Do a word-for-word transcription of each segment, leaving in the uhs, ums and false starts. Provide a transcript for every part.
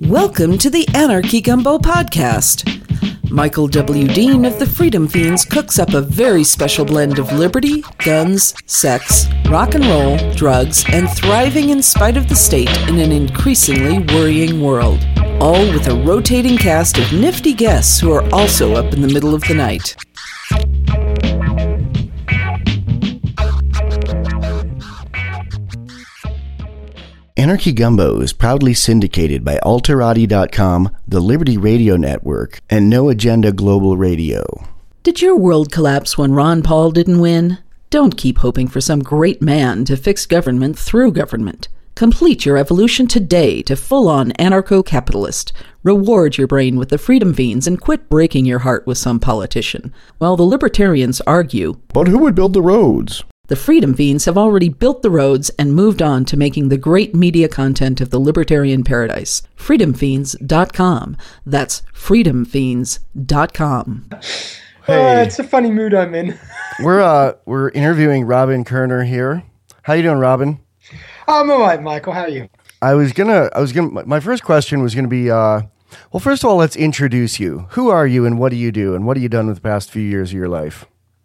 Welcome to the Anarchy Gumbo Podcast. Michael W. Dean of the Freedom Fiends cooks up a very special blend of liberty, guns, sex, rock and roll, drugs, and thriving in spite of the state in an increasingly worrying world. All with a rotating cast of nifty guests who are also up in the middle of the night. Anarchy Gumbo is proudly syndicated by Alterati dot com, the Liberty Radio Network, and No Agenda Global Radio. Did your world collapse when Ron Paul didn't win? Don't keep hoping for some great man to fix government through government. Complete your evolution today to full-on anarcho-capitalist. Reward your brain with the Freedom Fiends and quit breaking your heart with some politician. While the libertarians argue, But who would build the roads? The Freedom Fiends have already built the roads and moved on to making the great media content of the libertarian paradise. freedom fiends dot com. That's freedom fiends dot com. Hey. Oh, it's a funny mood I'm in. we're uh we're interviewing Robin Kerner here. How you doing, Robin? I'm all right, Michael. How are you? I was gonna I was gonna my first question was gonna be uh well, first of all, let's introduce you. Who are you and what do you do and what have you done with the past few years of your life?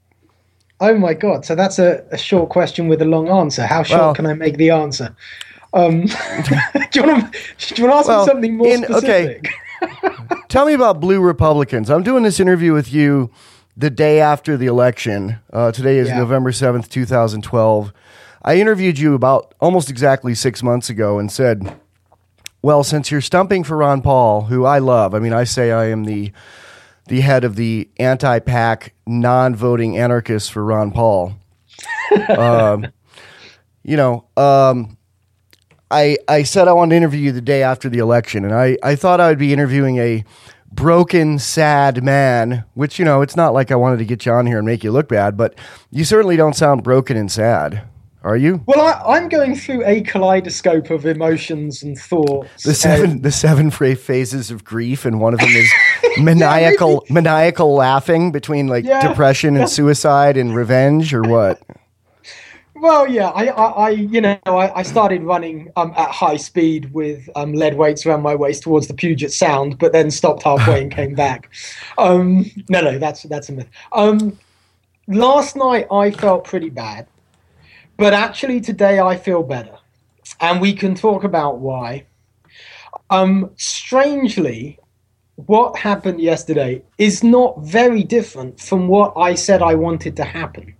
Oh my God! So that's a, a short question with a long answer. How short well, can I make the answer? Um, do you want to do you want to ask well, me something more in, specific? Okay. Tell me about Blue Republicans. I'm doing this interview with you the day after the election. Uh, today is yeah. November seventh, twenty twelve. I interviewed you about almost exactly six months ago and said, "Well, since you're stumping for Ron Paul, who I love, I mean, I say I am the." the head of the anti-PAC non-voting anarchists for Ron Paul. um, you know, um, I I said I wanted to interview you the day after the election, and I, I thought I would be interviewing a broken, sad man, which, you know, it's not like I wanted to get you on here and make you look bad, but you certainly don't sound broken and sad. Are you? Well, I, I'm going through a kaleidoscope of emotions and thoughts. The seven, and... the seven phases of grief, and one of them is maniacal, yeah, maniacal laughing between like yeah. depression and suicide and revenge, or what? Well, yeah, I, I, I you know, I, I started running um, at high speed with um, lead weights around my waist towards the Puget Sound, but then stopped halfway and came back. Um, no, no, that's that's a myth. Um, last night I felt pretty bad. But actually today I feel better, and we can talk about why. Um, strangely, what happened yesterday is not very different from what I said I wanted to happen.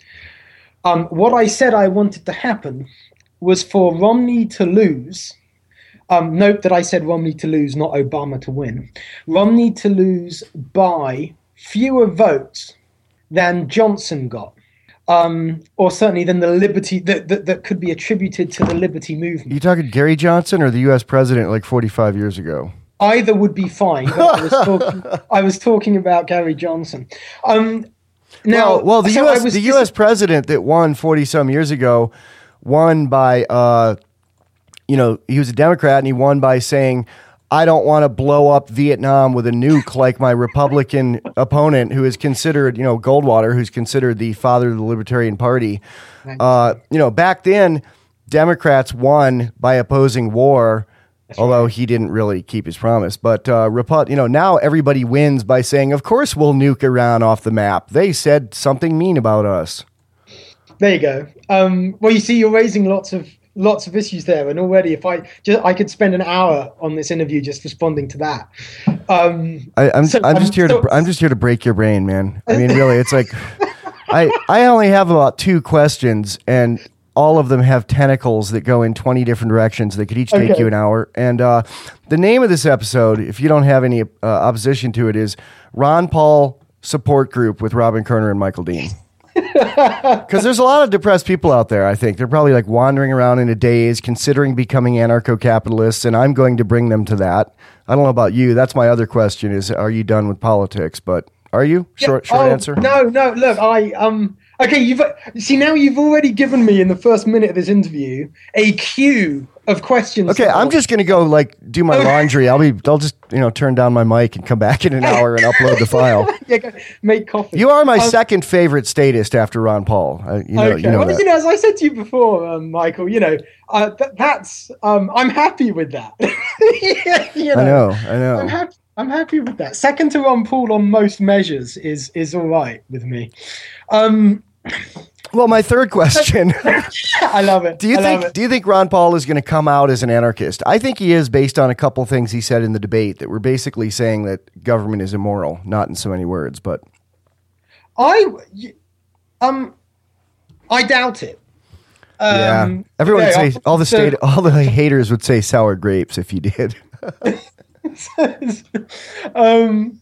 Um, what I said I wanted to happen was for Romney to lose. Um, note that I said Romney to lose, not Obama to win. Romney to lose by fewer votes than Johnson got. Um, or certainly than the liberty that, that that could be attributed to the liberty movement. You talking Gary Johnson or the U S president like forty-five years ago? Either would be fine. But I was talking. I was talking about Gary Johnson. Um, now, well, well the so U S the dis- U S president that won forty some years ago won by, uh, you know, he was a Democrat and he won by saying, I don't want to blow up Vietnam with a nuke like my Republican opponent, who is considered, you know, Goldwater, who's considered the father of the Libertarian Party. Uh, you know, back then, Democrats won by opposing war, That's although right. he didn't really keep his promise. But, uh, Repu- you know, now everybody wins by saying, of course we'll nuke Iran off the map. They said something mean about us. There you go. Um, well, you see, you're raising lots of Lots of issues there, and already, if I just, I could spend an hour on this interview just responding to that. Um, I, I'm, so, I'm just um, here so, to, I'm just here to break your brain, man. I mean, really, it's like, I, I only have about two questions, and all of them have tentacles that go in twenty different directions. They could each take okay. you an hour. And uh, the name of this episode, if you don't have any uh, opposition to it, is Ron Paul Support Group with Robin Kerner and Michael Dean. Because there's a lot of depressed people out there, I think. They're probably like wandering around in a daze, considering becoming anarcho-capitalists, and I'm going to bring them to that. I don't know about you. That's my other question is, are you done with politics? But are you? Short, yeah, short oh, answer? No, no, look, I, um, okay, you've, see, now you've already given me in the first minute of this interview a cue of questions. Okay, I'm just gonna go like do my laundry. I'll be. I'll just you know turn down my mic and come back in an hour and upload the file. Yeah, go make coffee. You are my um, second favorite statist after Ron Paul. Uh, you know, okay. you know well, that. you know, as I said to you before, um, Michael, you know, uh, th- that's um, I'm happy with that. you know, I know, I know. I'm happy. I'm happy with that. Second to Ron Paul on most measures is is all right with me. Um, well, my third question. I love it. Do you I think love it. Do you think Ron Paul is going to come out as an anarchist? I think he is, based on a couple things he said in the debate that were basically saying that government is immoral. Not in so many words, but I um I doubt it. Um, yeah, everyone okay, would say all the state, all the haters would say sour grapes if you did. um.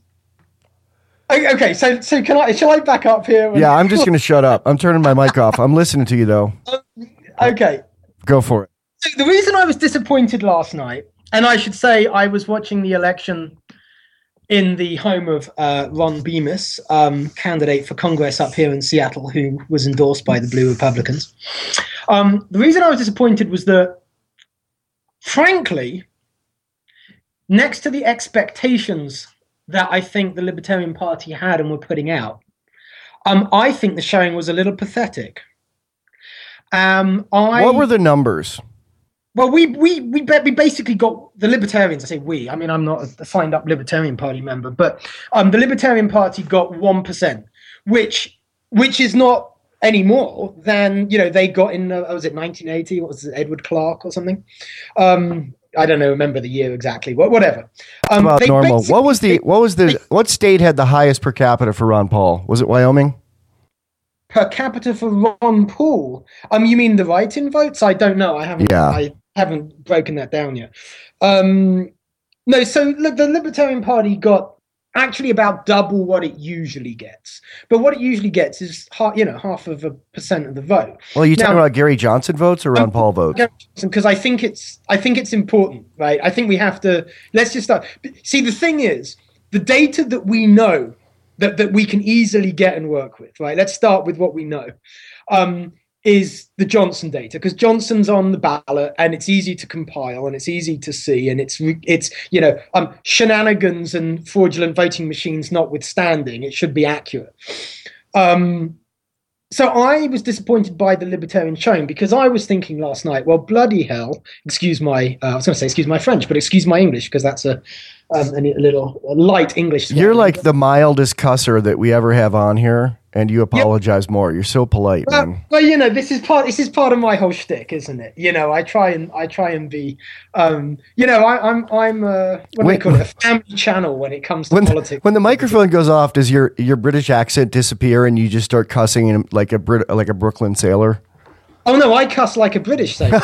Okay, so so can I? Shall I back up here? Yeah, I'm just going to shut up. I'm turning my mic off. I'm listening to you though. Um, okay, go for it. So the reason I was disappointed last night, and I should say I was watching the election in the home of uh, Ron Bemis, um, candidate for Congress up here in Seattle, who was endorsed by the Blue Republicans. Um, the reason I was disappointed was that, frankly, next to the expectations that I think the Libertarian Party had and were putting out, um, I think the showing was a little pathetic. Um, I, what were the numbers? Well, we we we we basically got the Libertarians. I say we. I mean, I'm not a signed up Libertarian Party member, but um, the Libertarian Party got one percent, which which is not any more than you know they got in. Uh, was it nineteen eighty? What was it, Edward Clark or something? Um, I don't know. Remember the year exactly. What whatever. Um, About normal. What was the what was the what state had the highest per capita for Ron Paul? Was it Wyoming? Per capita for Ron Paul. Um, you mean the write-in votes? I don't know. I haven't. Yeah. I haven't broken that down yet. Um, no. So look, the Libertarian Party got actually about double what it usually gets. But what it usually gets is half, you know, half of a percent of the vote. Well, are you now, talking about Gary Johnson votes or Ron um, Paul votes? Because I think it's I think it's important, right? I think we have to. Let's just start. See, the thing is, the data that we know. That, that we can easily get and work with, right? Let's start with what we know, um, is the Johnson data, because Johnson's on the ballot and it's easy to compile and it's easy to see and it's, it's you know, um, shenanigans and fraudulent voting machines notwithstanding, it should be accurate. Um, so I was disappointed by the Libertarian showing because I was thinking last night, well, bloody hell, excuse my, uh, I was going to say excuse my French, but excuse my English because that's a, Um, a little a light English. You're like the mildest cusser that we ever have on here, and you apologize yep. more. You're so polite, well, man. Well, you know, this is part. This is part of my whole shtick, isn't it? You know, I try and I try and be, um, you know, I, I'm I'm uh, what do they call it? A family channel when it comes to when politics. The, when the microphone goes off, does your your British accent disappear and you just start cussing in like a Brit like a Brooklyn sailor? Oh no, I cuss like a British sailor.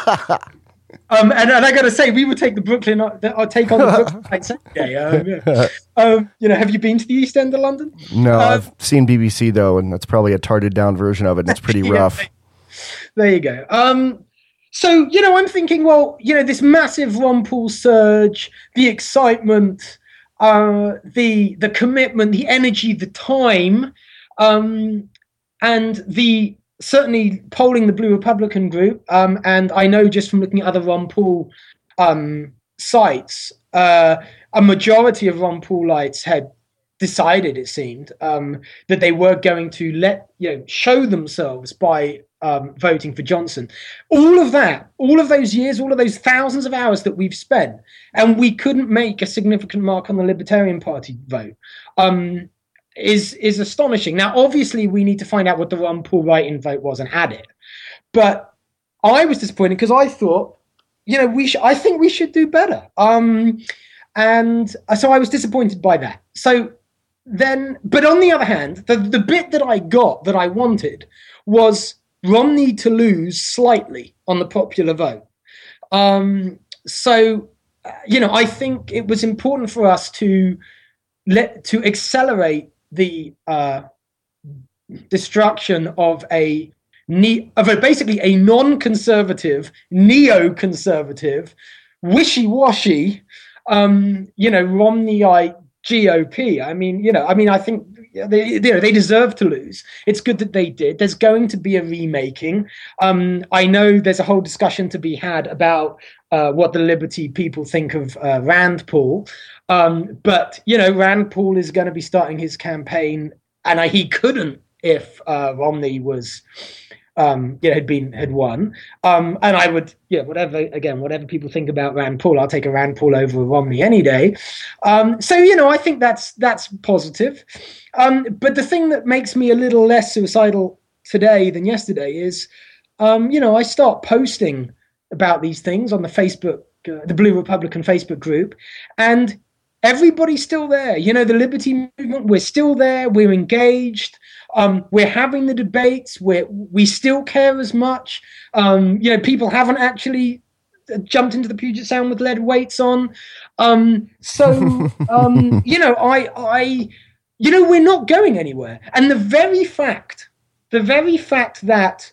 Um, and, and I got to say, we would take the Brooklyn, I'll take on the Brooklyn Heights day. Um, yeah. um, you know, have you been to the East End of London? No, um, I've seen B B C though, and that's probably a tarded down version of it. And it's pretty yeah, rough. There you go. Um, so, you know, I'm thinking, well, you know, this massive Ron Paul surge, the excitement, uh, the the commitment, the energy, the time, um, and the certainly polling the Blue Republican group, um, and I know just from looking at other Ron Paul um, sites, uh, a majority of Ron Paulites had decided, it seemed, um, that they were going to let you know show themselves by um, voting for Johnson. All of that, all of those years, all of those thousands of hours that we've spent, and we couldn't make a significant mark on the Libertarian Party vote. Um, is is astonishing. Now, obviously, we need to find out what the Ron Paul write-in vote was and add it. But I was disappointed because I thought, you know, we sh- I think we should do better. Um, and so I was disappointed by that. So then, but on the other hand, the, the bit that I got that I wanted was Romney to lose slightly on the popular vote. Um, so, you know, I think it was important for us to let to accelerate the uh, destruction of a ne- of a basically a non-conservative, neo-conservative, wishy-washy, um, you know, Romneyite G O P. I mean, you know, I mean, I think they, you know, they deserve to lose. It's good that they did. There's going to be a remaking. Um, I know there's a whole discussion to be had about uh, what the Liberty people think of uh, Rand Paul. Um, but, you know, Rand Paul is going to be starting his campaign, and I, he couldn't if uh, Romney was... Um, you know, had been had won, um, and I would, yeah, whatever. Again, whatever people think about Rand Paul, I'll take a Rand Paul over a Romney any day. Um, so, you know, I think that's that's positive. Um, but the thing that makes me a little less suicidal today than yesterday is, um, you know, I start posting about these things on the Facebook, uh, the Blue Republican Facebook group, and everybody's still there. You know, the Liberty movement, we're still there. We're engaged. Um, we're having the debates. We we still care as much. Um, you know, people haven't actually jumped into the Puget Sound with lead weights on. Um, so, um, you know, I, I, you know, we're not going anywhere. And the very fact, the very fact that,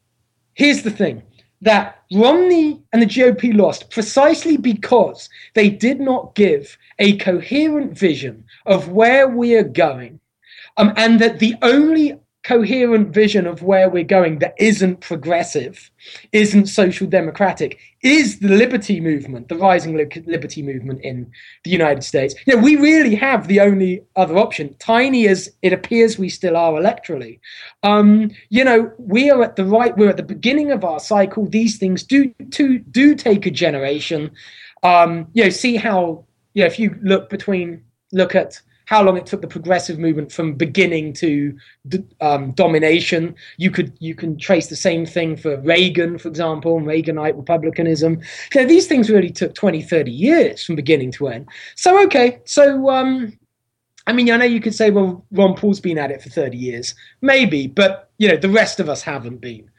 here's the thing, that Romney and the G O P lost precisely because they did not give a coherent vision of where we are going. Um, and that the only coherent vision of where we're going that isn't progressive, isn't social democratic, is the liberty movement, the rising li- liberty movement in the United States. You know, we really have the only other option, tiny as it appears we still are electorally. Um, you know, we are at the right, we're at the beginning of our cycle. These things do to, do take a generation. Um, you know, see how, you know, if you look between, look at how long it took the progressive movement from beginning to um, domination. You could you can trace the same thing for Reagan, for example, and Reaganite republicanism. You know, these things really took twenty, thirty years from beginning to end. So, okay, so, um, I mean, I know you could say, well, Ron Paul's been at it for thirty years. Maybe, but, you know, the rest of us haven't been.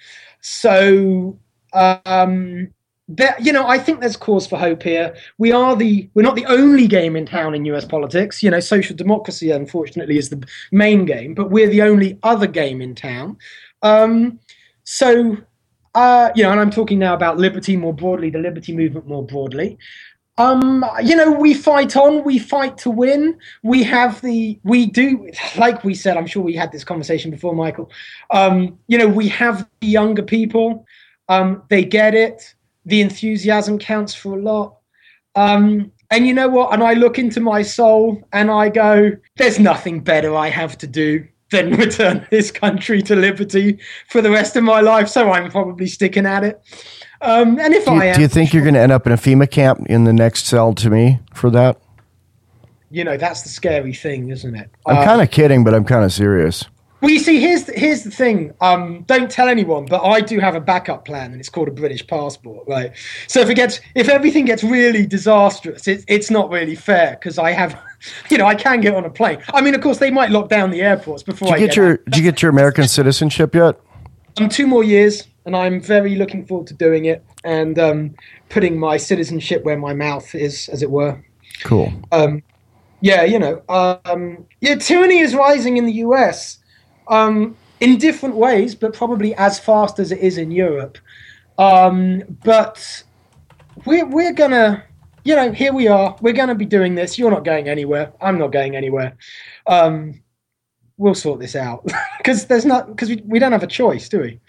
So, um, That, you know, I think there's cause for hope here. We are the we're not the only game in town in U S politics. You know, social democracy, unfortunately, is the main game, but we're the only other game in town. Um, so, uh, you know, and I'm talking now about liberty more broadly, the liberty movement more broadly. Um, you know, we fight on, we fight to win. We have the, we do, like we said, I'm sure we had this conversation before, Michael. Um, you know, we have the younger people. Um, they get it. The enthusiasm counts for a lot. Um, and you know what? And I look into my soul and I go, there's nothing better I have to do than return this country to liberty for the rest of my life. So I'm probably sticking at it. Um, and if do you, I am, do you think you're going to end up in a FEMA camp in the next cell to me for that? You know, that's the scary thing, isn't it? I'm uh, kind of kidding, but I'm kind of serious. Well, you see, here's the, here's the thing. Um, don't tell anyone, but I do have a backup plan, and it's called a British passport, right? So if it gets, if everything gets really disastrous, it's it's not really fair because I have, you know, I can get on a plane. I mean, of course, they might lock down the airports before did you I get, get your. out. Did you get your American citizenship yet? Um, two more years, and I'm very looking forward to doing it and um, putting my citizenship where my mouth is, as it were. Cool. Um, yeah, you know, um, yeah, tyranny is rising in the U S. Um, in different ways, but probably as fast as it is in Europe. Um, but we're we're gonna, you know, here we are. We're gonna be doing this. You're not going anywhere. I'm not going anywhere. Um, we'll sort this out because there's not because we, we don't have a choice, do we?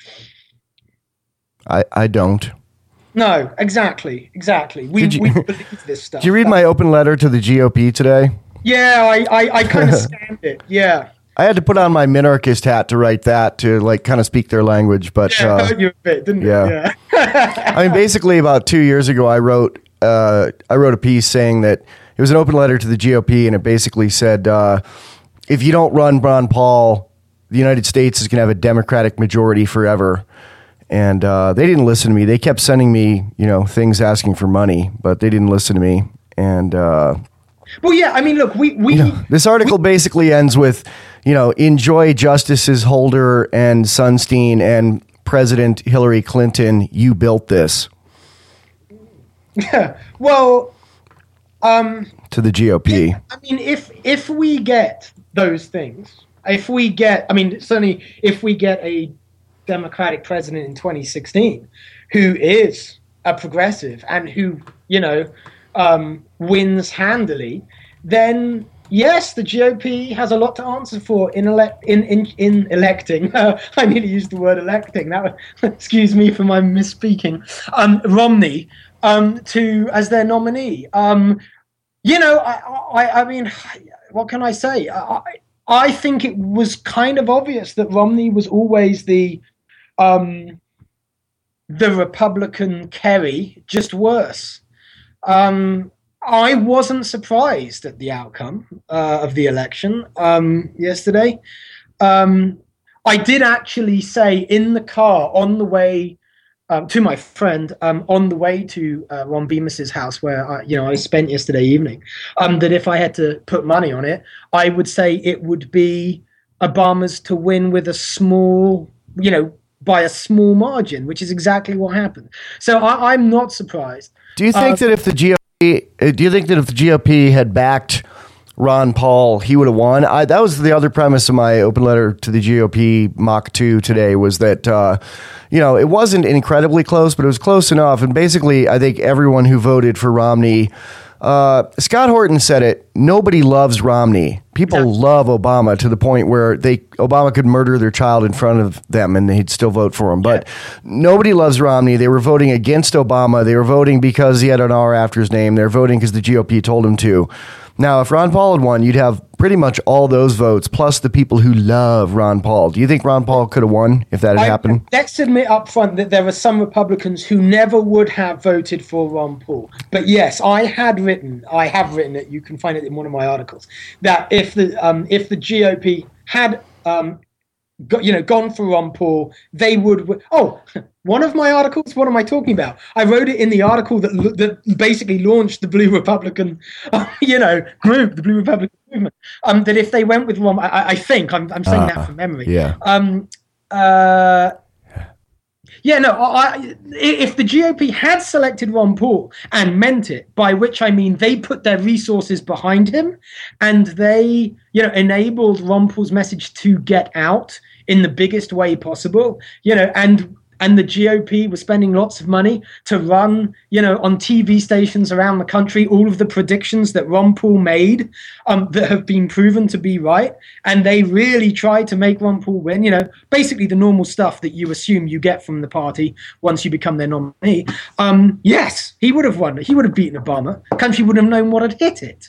I I don't. No, exactly, exactly. We you, we believe this stuff. Did you read my open letter to the G O P today? Yeah, I I, I kind of scanned it. Yeah. I had to put on my minarchist hat to write that to like kind of speak their language, but yeah, uh, hurt you a bit, didn't yeah. it? Yeah. I mean, basically, about two years ago, I wrote uh, I wrote a piece saying that it was an open letter to the G O P, and it basically said, uh, if you don't run Ron Paul, the United States is going to have a Democratic majority forever. And uh, they didn't listen to me. They kept sending me, you know, things asking for money, but they didn't listen to me. And uh, well, yeah, I mean, look, we we you know, this article we, basically ends with, you know, enjoy Justices Holder and Sunstein and President Hillary Clinton. You built this. Yeah. Well, um, to the G O P. If, I mean, if if we get those things, if we get, I mean, certainly if we get a Democratic president in twenty sixteen who is a progressive and who, you know, um, wins handily, then, yes, the G O P has a lot to answer for in elect in in, in electing. Uh, I nearly used the word electing. That was, excuse me for my misspeaking. Um, Romney um, to as their nominee. Um, you know, I, I I mean, what can I say? I I think it was kind of obvious that Romney was always the um, the Republican Kerry, just worse. Um, I wasn't surprised at the outcome uh, of the election um, yesterday. Um, I did actually say in the car on the way um, to my friend, um, on the way to uh, Ron Bemis's house, where I, you know I spent yesterday evening, um, that if I had to put money on it, I would say it would be Obama's to win with a small, you know, by a small margin, which is exactly what happened. So I, I'm not surprised. Do you think uh, that if the G O P, do you think that if the G O P had backed Ron Paul, he would have won? I, that was the other premise of my open letter to the G O P Mach two today, was that, uh, you know, it wasn't incredibly close, but it was close enough. And basically, I think everyone who voted for Romney, uh, Scott Horton said it, nobody loves Romney. People yeah. love Obama to the point where they Obama could murder their child in front of them and they'd still vote for him. But yeah. nobody loves Romney. They were voting against Obama. They were voting because he had an R after his name. They're voting because the G O P told him to. Now, if Ron Paul had won, you'd have pretty much all those votes, plus the people who love Ron Paul. Do you think Ron Paul could have won if that had I, happened? Let's admit up front that there are some Republicans who never would have voted for Ron Paul. But yes, I had written, I have written it, you can find it in one of my articles, that if the um, if the G O P had um, got, you know, gone for Ron Paul, they would. Oh, one of my articles. What am I talking about? I wrote it in the article that that basically launched the Blue Republican, uh, you know, group, the Blue Republican movement. Um, that if they went with Ron, I, I think I'm I'm saying uh, that from memory. Yeah. Um. Uh. Yeah, no, I, if the G O P had selected Ron Paul and meant it, by which I mean they put their resources behind him and they, you know, enabled Ron Paul's message to get out in the biggest way possible, you know, and and the G O P was spending lots of money to run, you know, on T V stations around the country, all of the predictions that Ron Paul made um, that have been proven to be right. And they really tried to make Ron Paul win, you know, basically the normal stuff that you assume you get from the party once you become their nominee. Um, yes, he would have won. He would have beaten Obama. The country wouldn't have known what had hit it.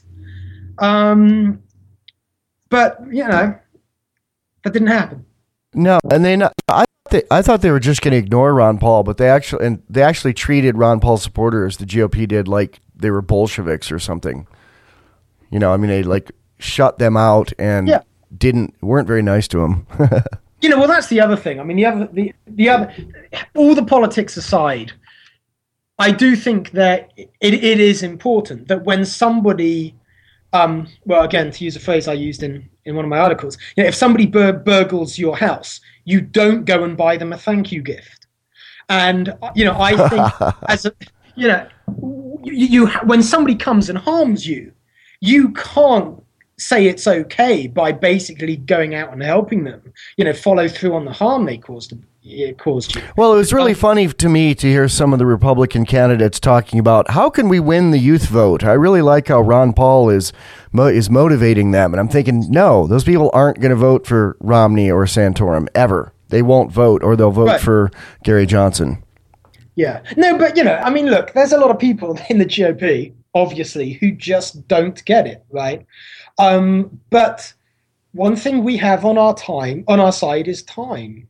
Um, but, you know, that didn't happen. No, and they not, I they, I thought they were just going to ignore Ron Paul, but they actually and they actually treated Ron Paul supporters, the G O P did, like they were Bolsheviks or something. You know, I mean, they like shut them out and yeah. didn't weren't very nice to him. You know, well, that's the other thing. I mean, the other the the other all the politics aside, I do think that it, it is important that when somebody, um, well, again, to use a phrase I used in. in one of my articles, you know, if somebody bur- burgles your house, you don't go and buy them a thank you gift. And, you know, I think as a, you know, you, you when somebody comes and harms you, you can't say it's okay by basically going out and helping them, you know, follow through on the harm they caused it caused you. Well, it was really um, funny to me to hear some of the Republican candidates talking about how can we win the youth vote. I really like how Ron Paul is mo- is motivating them, and I'm thinking, no, those people aren't going to vote for Romney or Santorum ever. They won't vote, or they'll vote right. for Gary Johnson. Yeah, no, but you know, I mean, look, there's a lot of people in the G O P, obviously, who just don't get it, right? Um, but one thing we have on our time, on our side, is time.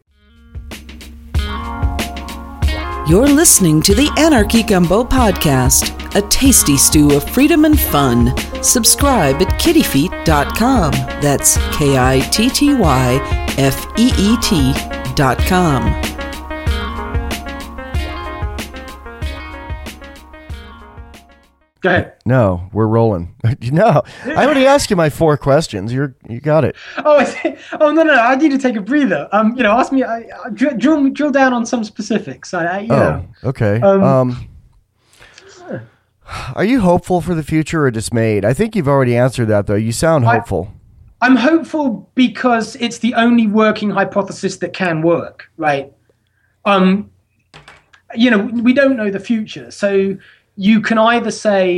You're listening to the Anarchy Gumbo Podcast, a tasty stew of freedom and fun. Subscribe at kitty feet dot com. That's K I T T Y F E E T dot com. Go ahead. No, we're rolling. No, I already asked you my four questions. You're you got it. Oh, oh no, no, I need to take a breather. Um, you know, ask me. I, I, drill, drill down on some specifics. I, I you oh, know. okay. Um, um, are you hopeful for the future or dismayed? I think you've already answered that, though. You sound hopeful. I, I'm hopeful because it's the only working hypothesis that can work, right? Um, you know, we don't know the future, so. You can either say,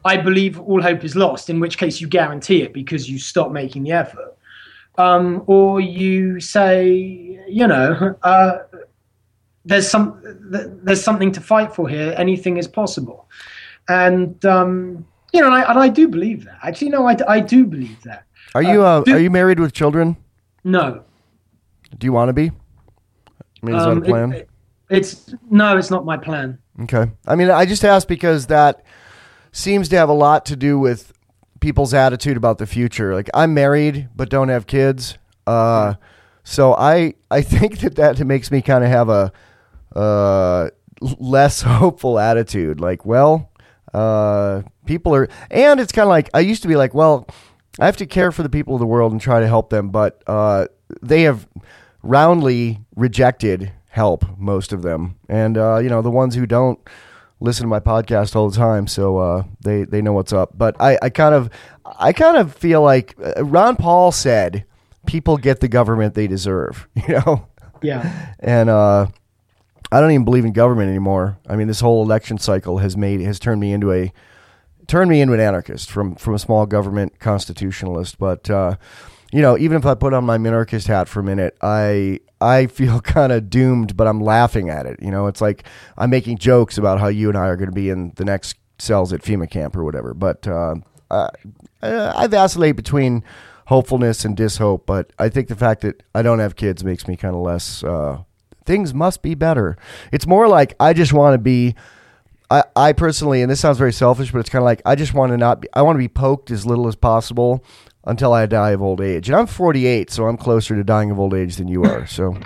I believe all hope is lost, in which case you guarantee it because you stop making the effort. Um, or you say, you know, uh, there's some, there's something to fight for here. Anything is possible. And, um, you know, and I, and I do believe that. Actually, no, I, I do believe that. Are you, uh, do, are you married with children? No. Do you want to be? I mean, is um, that a plan? It, it's, no, it's not my plan. Okay. I mean, I just asked because that seems to have a lot to do with people's attitude about the future. Like, I'm married, but don't have kids. Uh, so I, I think that that makes me kind of have a, uh, less hopeful attitude. Like, well, uh, people are, and it's kind of like, I used to be like, well, I have to care for the people of the world and try to help them. But, uh, they have roundly rejected help, most of them. And, uh, you know, the ones who don't listen to my podcast all the time, so uh, they, they know what's up. But I, I kind of I kind of feel like Ron Paul said, people get the government they deserve, you know? Yeah. And uh, I don't even believe in government anymore. I mean, this whole election cycle has made has turned me into a turned me into an anarchist from, from a small government constitutionalist. But uh, you know, even if I put on my minarchist hat for a minute, I I feel kind of doomed, but I'm laughing at it. You know, it's like I'm making jokes about how you and I are going to be in the next cells at FEMA camp or whatever. But uh, I, I vacillate between hopefulness and dishope. But I think the fact that I don't have kids makes me kind of less, uh, things must be better. It's more like I just want to be, I, I personally, and this sounds very selfish, but it's kind of like I just want to not be, I want to be poked as little as possible until I die of old age. And I'm forty-eight, so I'm closer to dying of old age than you are. So,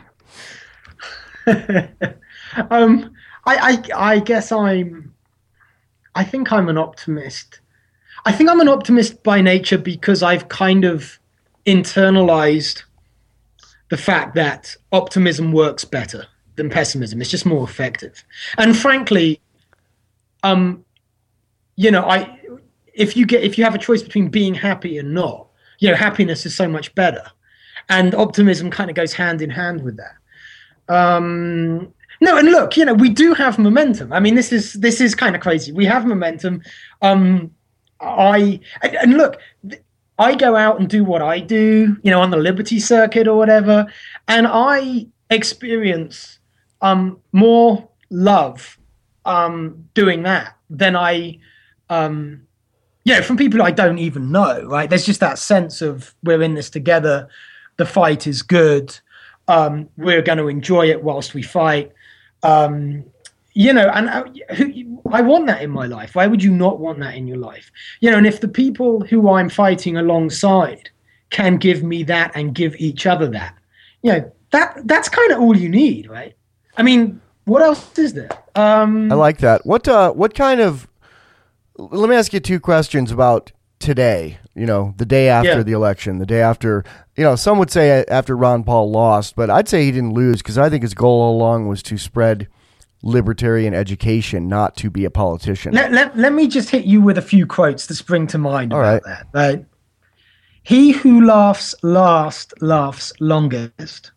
um, I, I, I guess I'm, I think I'm an optimist. I think I'm an optimist by nature because I've kind of internalized the fact that optimism works better than pessimism. It's just more effective. And frankly, um, you know, I, if you get, if you have a choice between being happy and not, you know, happiness is so much better, and optimism kind of goes hand in hand with that. Um, no, and look, you know, we do have momentum. I mean, this is this is kind of crazy. We have momentum. Um, I and, and look, I go out and do what I do, you know, on the Liberty Circuit or whatever, and I experience um, more love um, doing that than I. Um, You know, from people I don't even know, right? There's just that sense of we're in this together. The fight is good. Um, we're going to enjoy it whilst we fight. Um, you know, and I, I want that in my life. Why would you not want that in your life? You know, and if the people who I'm fighting alongside can give me that and give each other that, you know, that that's kind of all you need, right? I mean, what else is there? Um, I like that. What uh, what kind of Let me ask you two questions about today, you know, the day after yeah. the election, the day after, you know, some would say after Ron Paul lost, but I'd say he didn't lose because I think his goal all along was to spread libertarian education, not to be a politician. Let, let, let me just hit you with a few quotes that spring to mind all about right. that. Right? He who laughs last laughs longest,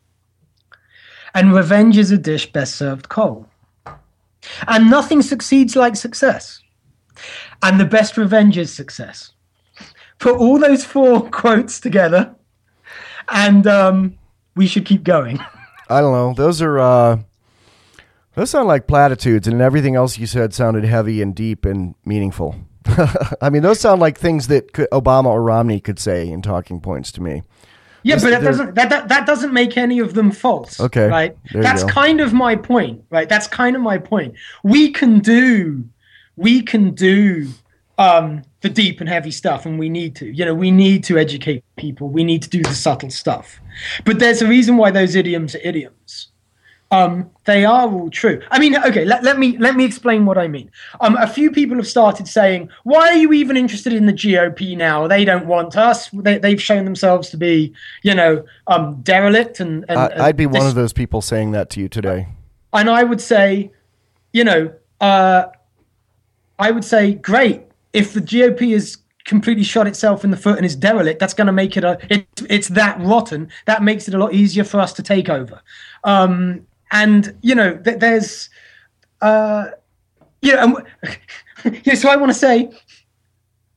and revenge is a dish best served cold. And nothing succeeds like success. And the best revenge is success. Put all those four quotes together, and um, we should keep going. I don't know. Those are uh, those sound like platitudes, and everything else you said sounded heavy and deep and meaningful. I mean, those sound like things that could, Obama or Romney could say in talking points to me. Yeah, but that doesn't that, that that doesn't make any of them false. Okay, right? There That's you go. kind of my point, right? That's kind of my point. We can do, we can do um, the deep and heavy stuff, and we need to. You know, we need to educate people. We need to do the subtle stuff. But there's a reason why those idioms are idioms. Um, they are all true. I mean, okay, let, let me let me explain what I mean. Um, a few people have started saying, why are you even interested in the G O P now? They don't want us. They, they've shown themselves to be, you know, um, derelict. And, and, I, I'd be and one this, of those people saying that to you today. And I would say, you know, uh, I would say, great. If the G O P is completely shot itself in the foot and is derelict, that's going to make it a, it, it's that rotten. That makes it a lot easier for us to take over. Um, And, you know, th- there's, uh, you know, yeah, so I want to say,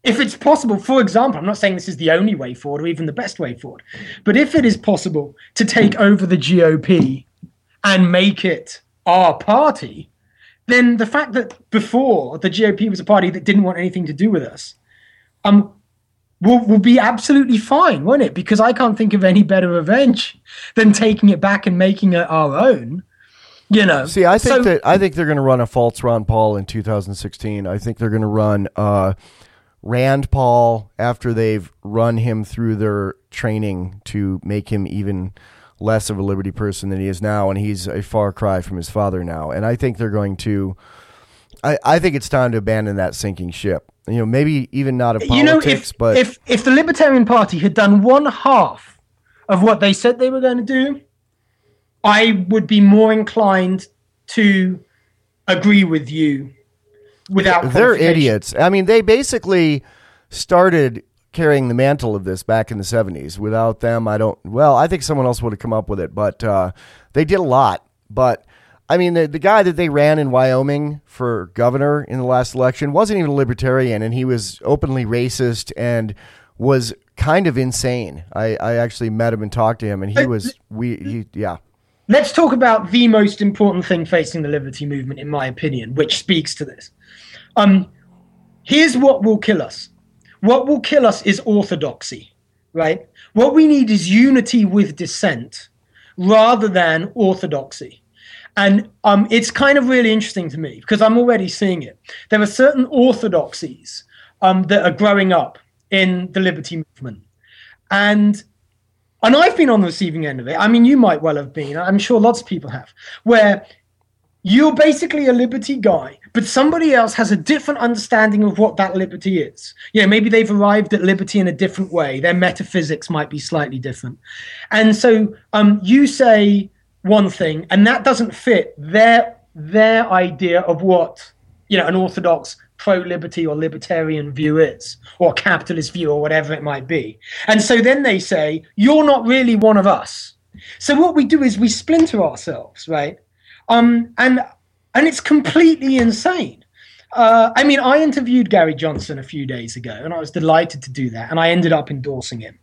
if it's possible, for example, I'm not saying this is the only way forward or even the best way forward, but if it is possible to take over the G O P and make it our party, then the fact that before the G O P was a party that didn't want anything to do with us, um, will will be absolutely fine, won't it? Because I can't think of any better revenge than taking it back and making it our own. You know. See, I think so, that I think they're going to run a false Ron Paul in two thousand sixteen. I think they're going to run uh, Rand Paul after they've run him through their training to make him even less of a liberty person than he is now, and he's a far cry from his father now. And I think they're going to. I, I think it's time to abandon that sinking ship. You know, maybe even not of politics, you know, if, but if if the Libertarian Party had done one half of what they said they were going to do, I would be more inclined to agree with you without they're idiots. I mean, they basically started carrying the mantle of this back in the seventies. Without them, I don't, well, I think someone else would have come up with it, but uh, they did a lot. But I mean, the, the guy that they ran in Wyoming for governor in the last election wasn't even a libertarian, and he was openly racist and was kind of insane. I, I actually met him and talked to him, and he was, we, he, yeah. Let's talk about the most important thing facing the liberty movement, in my opinion, which speaks to this. Um, here's what will kill us. What will kill us is orthodoxy, right? What we need is unity with dissent rather than orthodoxy. And um, it's kind of really interesting to me because I'm already seeing it. There are certain orthodoxies um, that are growing up in the liberty movement. And And I've been on the receiving end of it. I mean, you might well have been. I'm sure lots of people have. Where you're basically a liberty guy, but somebody else has a different understanding of what that liberty is. You know, maybe they've arrived at liberty in a different way. Their metaphysics might be slightly different. And so um, you say one thing, and that doesn't fit their their idea of what, you know, an orthodox pro-liberty or libertarian view is, or capitalist view, or whatever it might be. And so then they say, you're not really one of us. So what we do is we splinter ourselves, right? Um, and and it's completely insane. Uh, I mean, I interviewed Gary Johnson a few days ago, and I was delighted to do that, and I ended up endorsing him.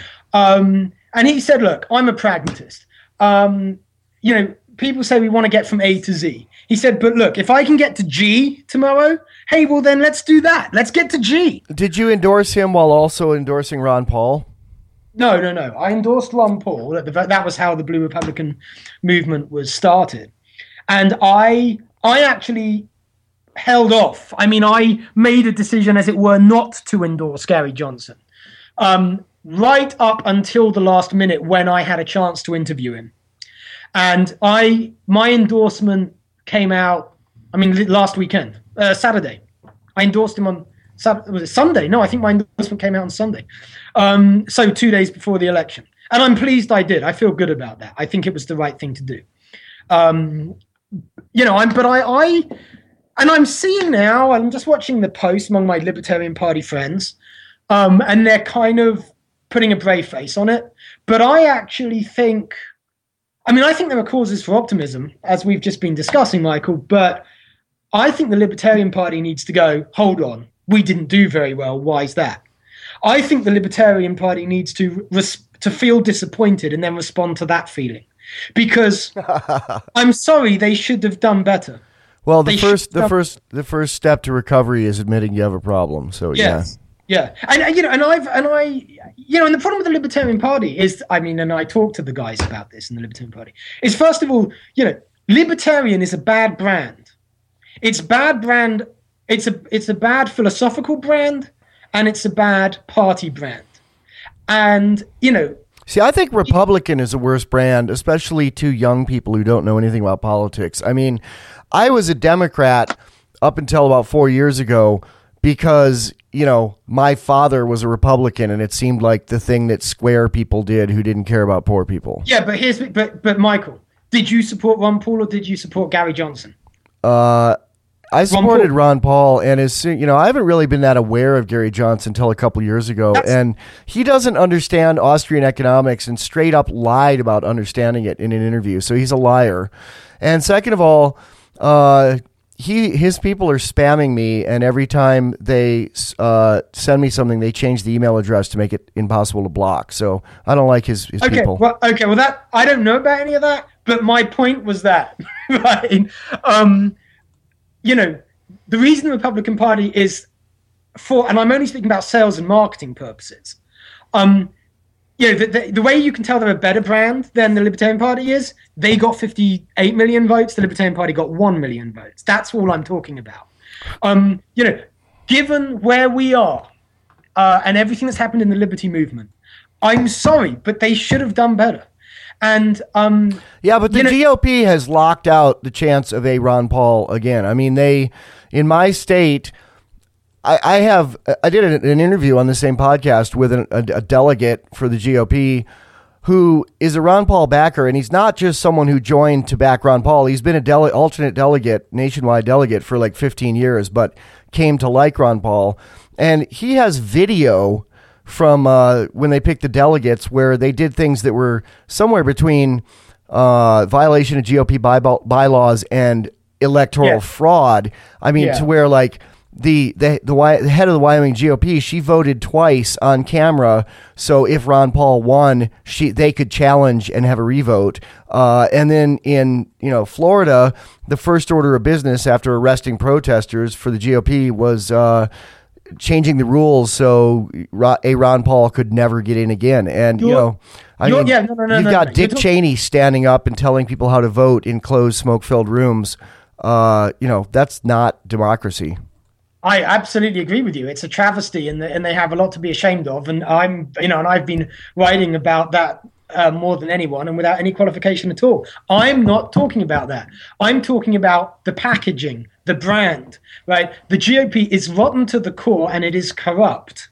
Um, and he said, look, I'm a pragmatist. Um, you know, people say we want to get from A to Z. He said, but look, if I can get to G tomorrow, hey, well, then let's do that. Let's get to G. Did you endorse him while also endorsing Ron Paul? No, no, no. I endorsed Ron Paul. That was how the Blue Republican movement was started. And I, I actually held off. I mean, I made a decision, as it were, not to endorse Gary Johnson, um, right up until the last minute when I had a chance to interview him. And I, my endorsement came out, I mean, last weekend, uh, Saturday. I endorsed him on, was it Sunday? No, I think my endorsement came out on Sunday. Um, so two days before the election. And I'm pleased I did. I feel good about that. I think it was the right thing to do. Um, you know, I'm, but I, I, and I'm seeing now, I'm just watching the posts among my Libertarian Party friends, um, and they're kind of putting a brave face on it. But I actually think, I mean, I think there are causes for optimism, as we've just been discussing, Michael, but I think the Libertarian Party needs to go, hold on, we didn't do very well. Why is that? I think the Libertarian Party needs to res- to feel disappointed and then respond to that feeling. Because I'm sorry, they should have done better. Well, the They first the done- first the first step to recovery is admitting you have a problem. So Yes. Yeah. And, and, you know, and I've, and I, you know, and the problem with the Libertarian Party is, I mean, and I talked to the guys about this in the Libertarian Party, is first of all, you know, libertarian is a bad brand. It's bad brand. It's a, it's a bad philosophical brand, and it's a bad party brand. And, you know, See, I think Republican is a worse brand, especially to young people who don't know anything about politics. I mean, I was a Democrat up until about four years ago because, you know, my father was a Republican, and it seemed like the thing that square people did who didn't care about poor people. Yeah, but here's, but, but Michael, did you support Ron Paul or did you support Gary Johnson? Uh, I supported Paul. Ron Paul, and as soon, you know, I haven't really been that aware of Gary Johnson until a couple years ago, That's- and he doesn't understand Austrian economics and straight up lied about understanding it in an interview. So he's a liar. And second of all, uh, he his people are spamming me, and every time they uh, send me something, they change the email address to make it impossible to block. So I don't like his, his okay, people. Well, okay, well that I don't know about any of that, but my point was that right. Um, you know, the reason the Republican Party is for, and I'm only speaking about sales and marketing purposes. Um, you know, the, the, the way you can tell they're a better brand than the Libertarian Party is, they got fifty-eight million votes, the Libertarian Party got one million votes. That's all I'm talking about. Um, you know, given where we are uh, and everything that's happened in the liberty movement, I'm sorry, but they should have done better. And um, yeah, but the you know, G O P has locked out the chance of a Ron Paul again. I mean, they, in my state, I, I have, I did an, an interview on the same podcast with an, a, a delegate for the G O P who is a Ron Paul backer, and he's not just someone who joined to back Ron Paul. He's been a dele- alternate delegate, nationwide delegate for like fifteen years, but came to like Ron Paul. And he has video from uh, when they picked the delegates where they did things that were somewhere between uh, violation of G O P by- bylaws and electoral yeah. fraud. I mean, yeah. to where like the the the, y- the head of the Wyoming G O P, she voted twice on camera. So if Ron Paul won, she they could challenge and have a revote. Uh, and then in you know Florida, the first order of business after arresting protesters for the G O P was uh, changing the rules so a Ron Paul could never get in again. And you're, you know, I mean, yeah, no, no, no, you've no, got no, Dick talking- Cheney standing up and telling people how to vote in closed, smoke-filled rooms. Uh, you know, that's not democracy. I absolutely agree with you. It's a travesty, and the, and they have a lot to be ashamed of. And I'm, you know, and I've been writing about that uh, more than anyone, and without any qualification at all. I'm not talking about that. I'm talking about the packaging, the brand, right? The G O P is rotten to the core, and it is corrupt.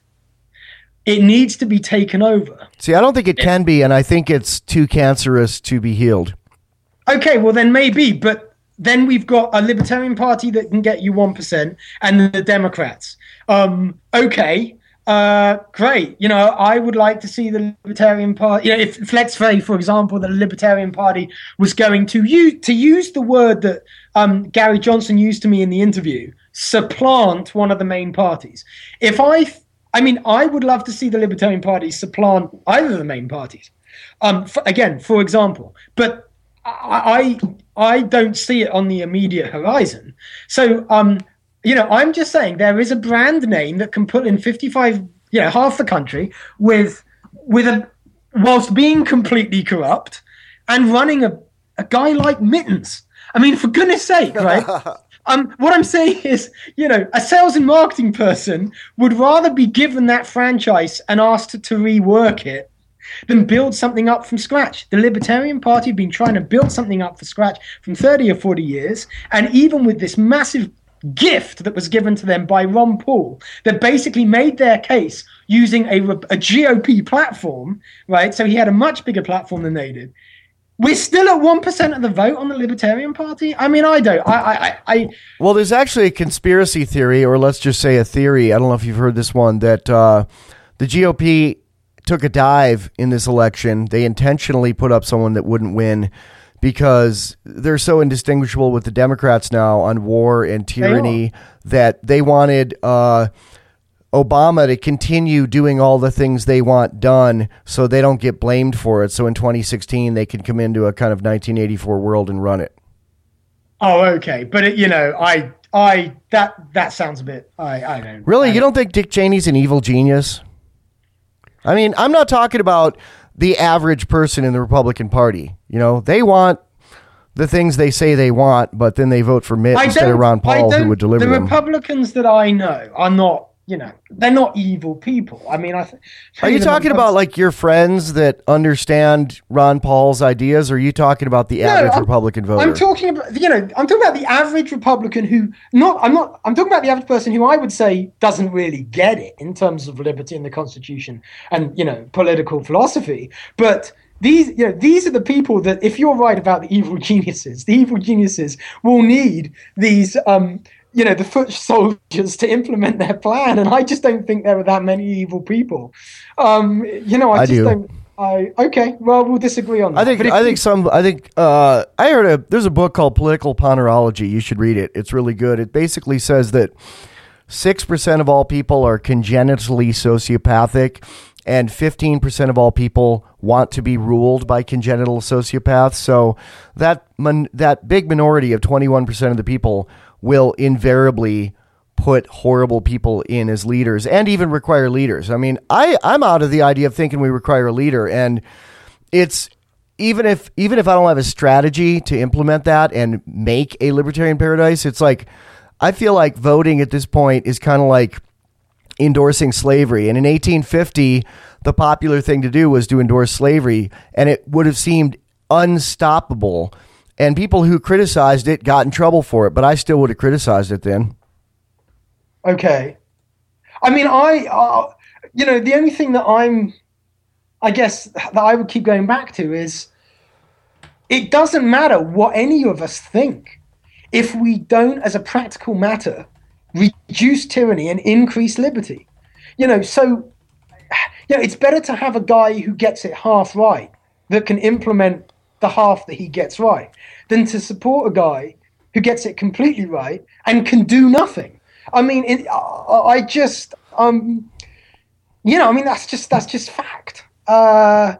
It needs to be taken over. See, I don't think it can be, and I think it's too cancerous to be healed. Okay, well then maybe, but then we've got a Libertarian Party that can get you one percent and the Democrats. Um, okay, uh, great. You know, I would like to see the Libertarian Party, you know, if, if let's say, for example, the Libertarian Party was going to use, to use the word that um, Gary Johnson used to me in the interview, supplant one of the main parties. If I, I mean, I would love to see the Libertarian Party supplant either of the main parties. Um, for, again, for example, but I, I I don't see it on the immediate horizon. So, um, you know, I'm just saying there is a brand name that can pull in fifty-five, you know, half the country with, with a, whilst being completely corrupt and running a, a guy like Mittens. I mean, for goodness sake, right? um, what I'm saying is, you know, a sales and marketing person would rather be given that franchise and asked to, to rework it than build something up from scratch. The Libertarian Party have been trying to build something up from scratch from thirty or forty years, and even with this massive gift that was given to them by Ron Paul, that basically made their case using a, a G O P platform, right? So he had a much bigger platform than they did. We're still at one percent of the vote on the Libertarian Party? I mean, I don't. I, I, I. Well, there's actually a conspiracy theory, or let's just say a theory. I don't know if you've heard this one, that uh, the G O P took a dive in this election. They intentionally put up someone that wouldn't win because they're so indistinguishable with the Democrats now on war and tyranny they that they wanted uh, Obama to continue doing all the things they want done so they don't get blamed for it. So in twenty sixteen, they can come into a kind of nineteen eighty-four world and run it. Oh, okay. But, it, you know, I, I, that, that sounds a bit, I, I don't. Really? I, you don't think Dick Cheney's an evil genius? I mean, I'm not talking about the average person in the Republican Party. You know, they want the things they say they want, but then they vote for Mitt instead of Ron Paul, who would deliver the them. The Republicans that I know are not, you know, they're not evil people. I mean, I th- are you talking about like your friends that understand Ron Paul's ideas, or are you talking about the average no, Republican voter? I'm talking about, you know, I'm talking about the average Republican who not, I'm not, I'm talking about the average person who I would say doesn't really get it in terms of liberty and the Constitution and, you know, political philosophy. But these, you know, these are the people that, if you're right about the evil geniuses, the evil geniuses will need these, um, you know, the foot soldiers to implement their plan. And I just don't think there are that many evil people. Um, you know, I, I just do. don't. I okay. Well, we'll disagree on that. I think But if I you- think some I think uh, I heard a there's a book called Political Ponerology. You should read it. It's really good. It basically says that six percent of all people are congenitally sociopathic, and fifteen percent of all people want to be ruled by congenital sociopaths. So that mon- that big minority of twenty-one percent of the people will invariably put horrible people in as leaders and even require leaders. I mean, I, I'm out of the idea of thinking we require a leader. And it's even if even if I don't have a strategy to implement that and make a libertarian paradise, it's like I feel like voting at this point is kind of like endorsing slavery. And in eighteen fifty, the popular thing to do was to endorse slavery, and it would have seemed unstoppable. And people who criticized it got in trouble for it, but I still would have criticized it then. Okay. I mean, I, uh, you know, the only thing that I'm, I guess, that I would keep going back to is it doesn't matter what any of us think. If we don't, as a practical matter, reduce tyranny and increase liberty, you know, so, you know, it's better to have a guy who gets it half right that can implement the half that he gets right than to support a guy who gets it completely right and can do nothing. I mean, it, I just, um, you know, I mean, that's just that's just fact. Uh,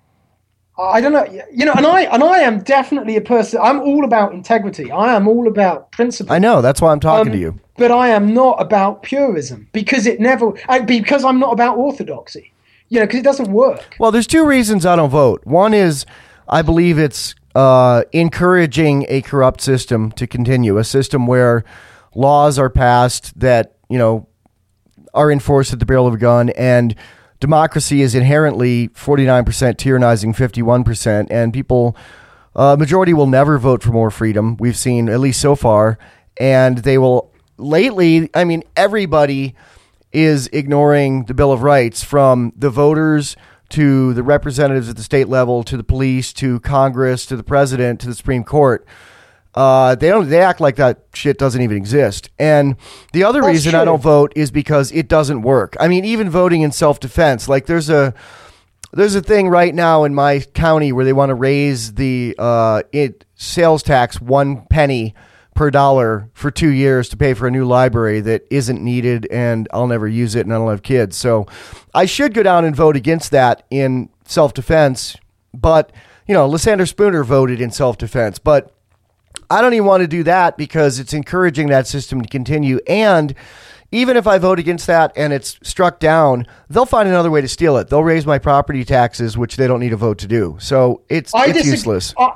I don't know, you know, and I and I am definitely a person. I'm all about integrity. I am all about principle. I know, that's why I'm talking um, to you. But I am not about purism because it never, because I'm not about orthodoxy. You know, because it doesn't work. Well, there's two reasons I don't vote. One is I believe it's uh, encouraging a corrupt system to continue, a system where laws are passed that, you know, are enforced at the barrel of a gun, and democracy is inherently forty-nine percent tyrannizing fifty-one percent, and people, uh, majority will never vote for more freedom. We've seen, at least so far, and they will lately, I mean, everybody is ignoring the Bill of Rights, from the voters to the representatives at the state level, to the police, to Congress, to the president, to the Supreme Court. Uh, they don't. They act like that shit doesn't even exist. And the other That's reason true. I don't vote is because it doesn't work. I mean, even voting in self-defense, like there's a there's a thing right now in my county where they want to raise the uh, it sales tax one penny per dollar for two years to pay for a new library that isn't needed, and I'll never use it, and I don't have kids. So I should go down and vote against that in self-defense. But you know, Lysander Spooner voted in self-defense, but I don't even want to do that because it's encouraging that system to continue. And even if I vote against that and it's struck down, they'll find another way to steal it. They'll raise my property taxes, which they don't need a vote to do. So it's, I it's disag- useless. I,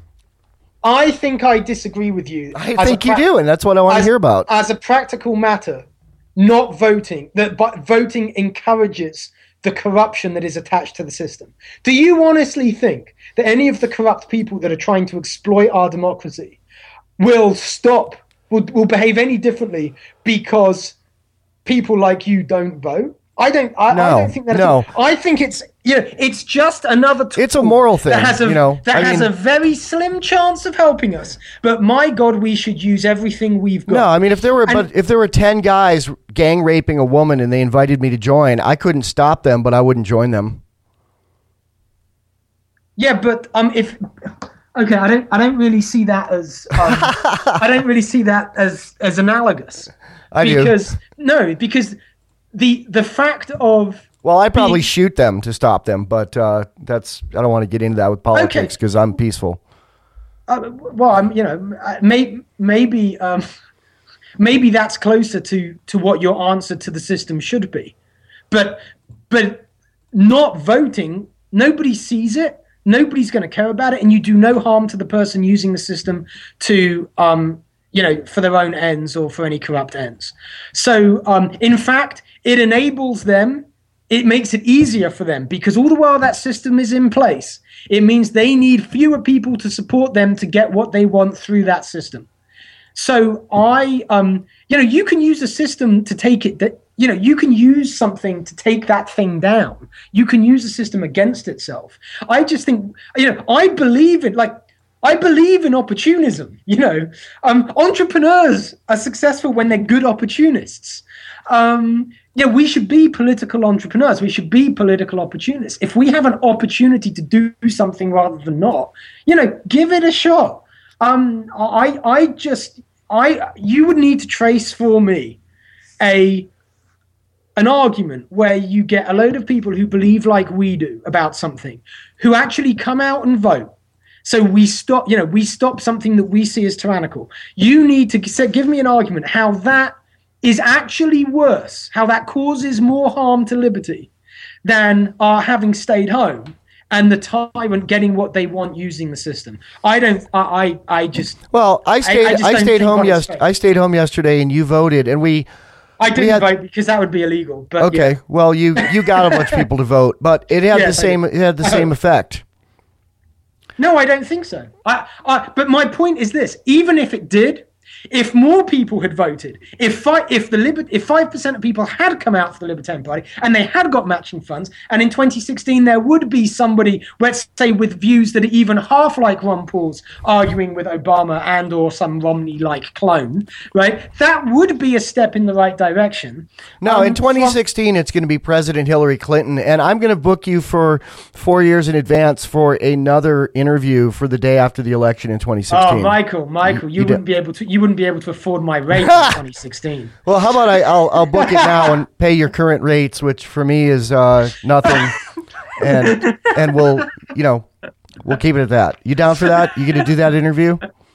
I think I disagree with you. I As think a you pra- do, and that's what I want to as- hear about. As a practical matter, not voting, that but voting encourages the corruption that is attached to the system. Do you honestly think that any of the corrupt people that are trying to exploit our democracy will stop, will, will behave any differently because people like you don't vote? I don't. I, No, I don't think that. no. I think it's you know, it's just another tool. It's a moral thing, that has a, you know, that I has mean- a very slim chance of helping us. But my God, we should use everything we've got. No, I mean, if there were And- but if there were ten guys gang raping a woman and they invited me to join, I couldn't stop them, but I wouldn't join them. Yeah, but um, if okay, I don't, I don't really see that as, um, I don't really see that as as analogous. I do. because no, because the the fact of Well, I probably being- shoot them to stop them, but uh, that's I don't want to get into that with politics because I'm peaceful. Uh, well, I'm, you know, may, maybe, um, maybe that's closer to, to what your answer to the system should be, but, but not voting, nobody sees it, nobody's going to care about it, and you do no harm to the person using the system to, um, you know, for their own ends or for any corrupt ends. So, um, in fact, it enables them. It makes it easier for them because all the while that system is in place, it means they need fewer people to support them to get what they want through that system. So I, um, you know, you can use a system to take it, that, you know, you can use something to take that thing down. You can use a system against itself. I just think, you know, I believe it. Like, I believe in opportunism. You know, um, entrepreneurs are successful when they're good opportunists. Um, yeah, we should be political entrepreneurs. We should be political opportunists. If we have an opportunity to do something rather than not, you know, give it a shot. Um, I, I just, I, you would need to trace for me a, an argument where you get a load of people who believe like we do about something, who actually come out and vote. So we stop, you know, we stop something that we see as tyrannical. You need to say, give me an argument how that is actually worse, how that causes more harm to liberty than our having stayed home and the tyrant getting what they want using the system. I don't. I. I, I just. Well, I stayed. I, I, I stayed home yesterday. I stayed home yesterday, and you voted, and we. I didn't had, vote because that would be illegal. But okay, yeah. Well, you you got a bunch of people to vote, but it had yeah, the same. It had the same effect. No, I don't think so. I, I. But my point is this: even if it did. If more people had voted, if fi- if the liber- if five percent of people had come out for the Libertarian Party and they had got matching funds, and in twenty sixteen there would be somebody, let's say, with views that are even half like Ron Paul's, arguing with Obama and or some Romney-like clone, right? That would be a step in the right direction. No, um, in twenty sixteen, from- it's going to be President Hillary Clinton, and I'm going to book you for four years in advance for another interview for the day after the election in twenty sixteen. Oh, Michael, Michael, you, you wouldn't d- be able to. You wouldn't be able to afford my rate in twenty sixteen. Well, how about I, I'll I'll book it now and pay your current rates, which for me is uh, nothing, and and we'll you know we'll keep it at that. You down for that? You going to do that interview?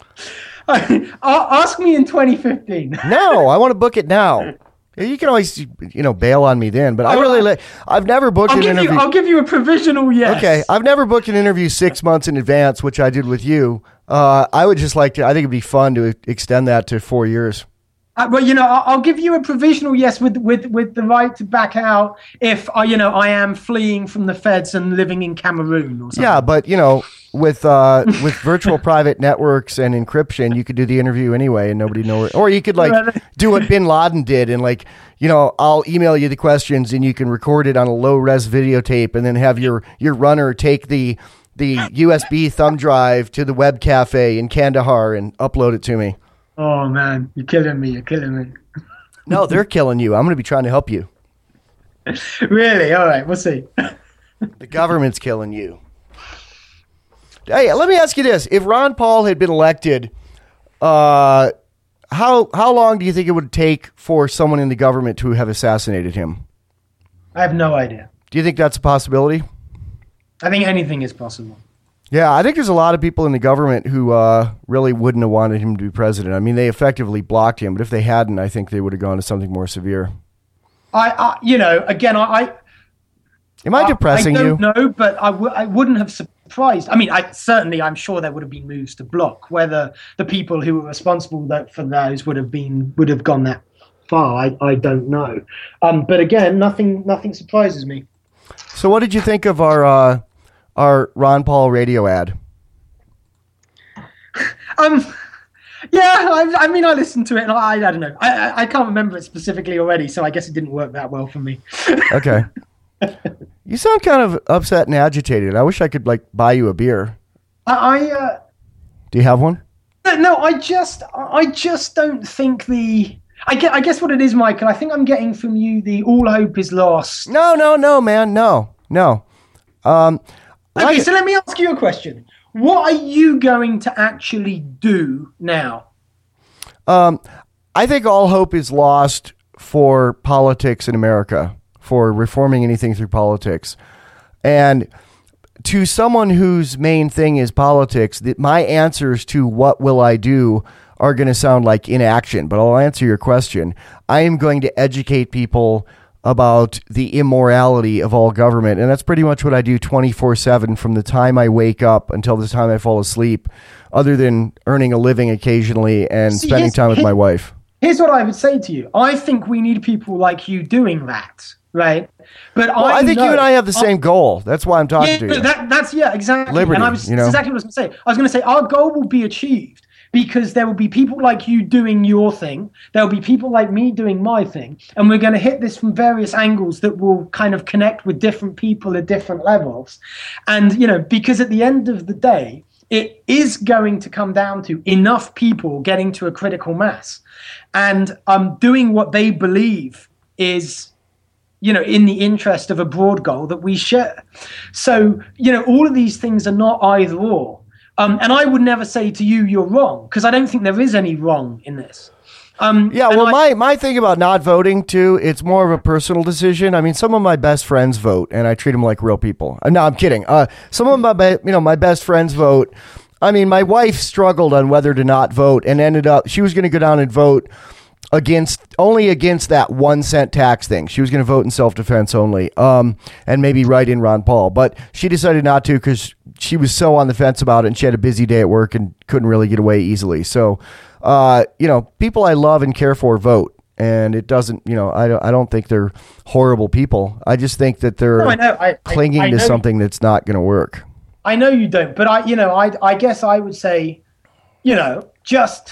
Ask me in twenty fifteen. No, I want to book it now. You can always you know bail on me then, but I really like. I've never booked I'll an give interview. You, I'll give you a provisional yes. Okay, I've never booked an interview six months in advance, which I did with you. Uh, I would just like to, I think it'd be fun to extend that to four years. Uh, well, you know, I'll, I'll give you a provisional yes with, with, with the right to back out if, I, you know, I am fleeing from the feds and living in Cameroon or something. Yeah, but, you know, with uh, with virtual private networks and encryption, you could do the interview anyway and nobody know it. Or you could, like, do what Bin Laden did and, like, you know, I'll email you the questions and you can record it on a low-res videotape and then have your, your runner take the... the U S B thumb drive to the web cafe in Kandahar and upload it to me. Oh, man. You're killing me. You're killing me. No, they're killing you. I'm going to be trying to help you. Really? All right. We'll see. The government's killing you. Hey, let me ask you this. If Ron Paul had been elected, uh, how how long do you think it would take for someone in the government to have assassinated him? I have no idea. Do you think that's a possibility? I think anything is possible. Yeah, I think there's a lot of people in the government who uh, really wouldn't have wanted him to be president. I mean, they effectively blocked him, but if they hadn't, I think they would have gone to something more severe. I, I you know, again, I... I Am I depressing you? I don't you? know, but I, w- I wouldn't have surprised. I mean, I certainly, I'm sure there would have been moves to block. Whether the people who were responsible for those would have been would have gone that far, I, I don't know. Um, but again, nothing nothing surprises me. So what did you think of our uh, our Ron Paul radio ad? Um, yeah, I, I mean, I listened to it, and I, I don't know. I, I I can't remember it specifically already, so I guess it didn't work that well for me. Okay. You sound kind of upset and agitated. I wish I could, like, buy you a beer. I, I uh, do you have one? No, I just I just don't think the. I guess, I guess what it is, Michael, I think I'm getting from you the all hope is lost. No, no, no, man. No, no. Um, okay, I, so let me ask you a question. What are you going to actually do now? Um, I think all hope is lost for politics in America, for reforming anything through politics. And to someone whose main thing is politics, that my answers to what will I do are going to sound like inaction, but I'll answer your question. I am going to educate people about the immorality of all government, and that's pretty much what I do twenty-four seven from the time I wake up until the time I fall asleep, other than earning a living occasionally and See, spending time with my wife. Here's what I would say to you. I think we need people like you doing that, right? But well, I, I think know, you and I have the same I, goal. That's why I'm talking yeah, to you. That, that's, yeah, exactly. Liberty, and I was, you know? exactly what I was going to say. I was going to say our goal will be achieved because there will be people like you doing your thing. There will be people like me doing my thing. And we're going to hit this from various angles that will kind of connect with different people at different levels. And, you know, because at the end of the day, it is going to come down to enough people getting to a critical mass and um, doing what they believe is, you know, in the interest of a broad goal that we share. So, you know, all of these things are not either or. Um, and I would never say to you, you're wrong, because I don't think there is any wrong in this. Um, yeah, well, I, my, my thing about not voting, too, it's more of a personal decision. I mean, some of my best friends vote, and I treat them like real people. Uh, no, I'm kidding. Uh, some of my, be- you know, my best friends vote. I mean, my wife struggled on whether to not vote and ended up, she was going to go down and vote against, only against that one cent tax thing. She was going to vote in self-defense only, um, and maybe write in Ron Paul. But she decided not to because she was so on the fence about it, and she had a busy day at work and couldn't really get away easily. So, Uh, you know, people I love and care for vote, and it doesn't, you know, I don't, I don't think they're horrible people. I just think that they're no, I know. I, clinging I, I to know something that's not going to work. I know you don't, but I, you know, I, I guess I would say, you know, just,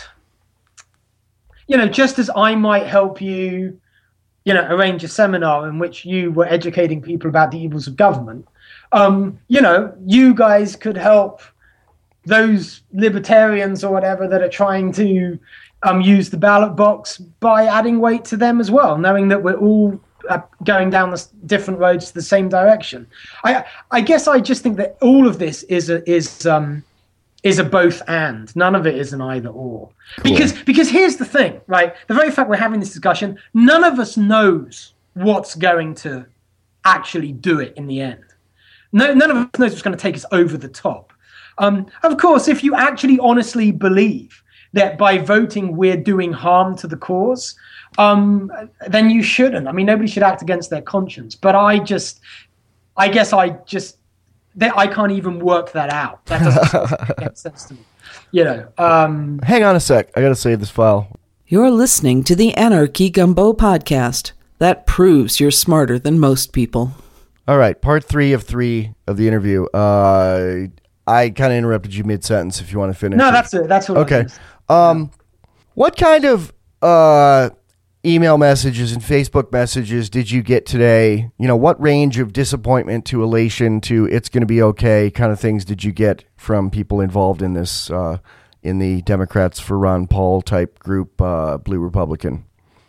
you know, just as I might help you, you know, arrange a seminar in which you were educating people about the evils of government, um, you know, you guys could help those libertarians or whatever that are trying to um, use the ballot box by adding weight to them as well, knowing that we're all uh, going down the different roads to the same direction. I I guess I just think that all of this is a, is um is a both and. None of it is an either or. Cool. Because because here's the thing, right? The very fact we're having this discussion, none of us knows what's going to actually do it in the end. No, none of us knows what's going to take us over the top. Um, of course, if you actually honestly believe that by voting we're doing harm to the cause, um, then you shouldn't. I mean, nobody should act against their conscience. But I just, I guess I just, that I can't even work that out. That doesn't make sense to me. You know. Um, Hang on a sec. I got to save this file. You're listening to the Anarchy Gumbo podcast. That proves you're smarter than most people. All right, part three of three of the interview. Uh, I kind of interrupted you mid-sentence if you want to finish. No, that's it. That's what okay. Um, what kind of uh, email messages and Facebook messages did you get today? You know, what range of disappointment to elation to it's going to be okay kind of things did you get from people involved in this, uh, in the Democrats for Ron Paul type group, uh, Blue Republican?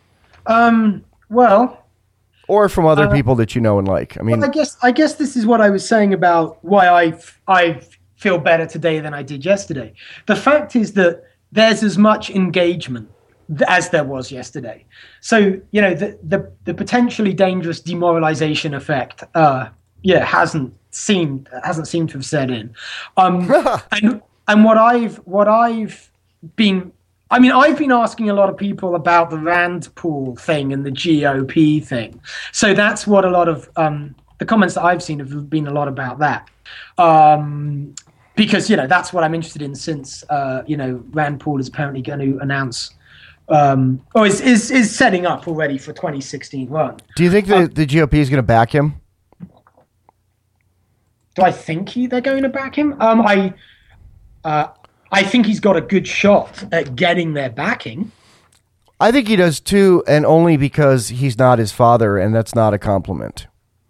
Um, well... Or from other uh, people that you know and like. I mean, well, I guess I guess this is what I was saying about why I I feel better today than I did yesterday. The fact is that there's as much engagement as there was yesterday. So you know the the, the potentially dangerous demoralization effect, uh, yeah, hasn't seemed hasn't seemed to have set in. Um, and and what I've what I've been. I mean, I've been asking a lot of people about the Rand Paul thing and the G O P thing. So that's what a lot of um, the comments that I've seen have been a lot about that. Um, because, you know, that's what I'm interested in since, uh, you know, Rand Paul is apparently going to announce um, or is, is, is setting up already for twenty sixteen run. Do you think the, um, the G O P is going to back him? Do I think he, they're going to back him? Um, I... Uh, I think he's got a good shot at getting their backing. I think he does too, and only because he's not his father, and that's not a compliment.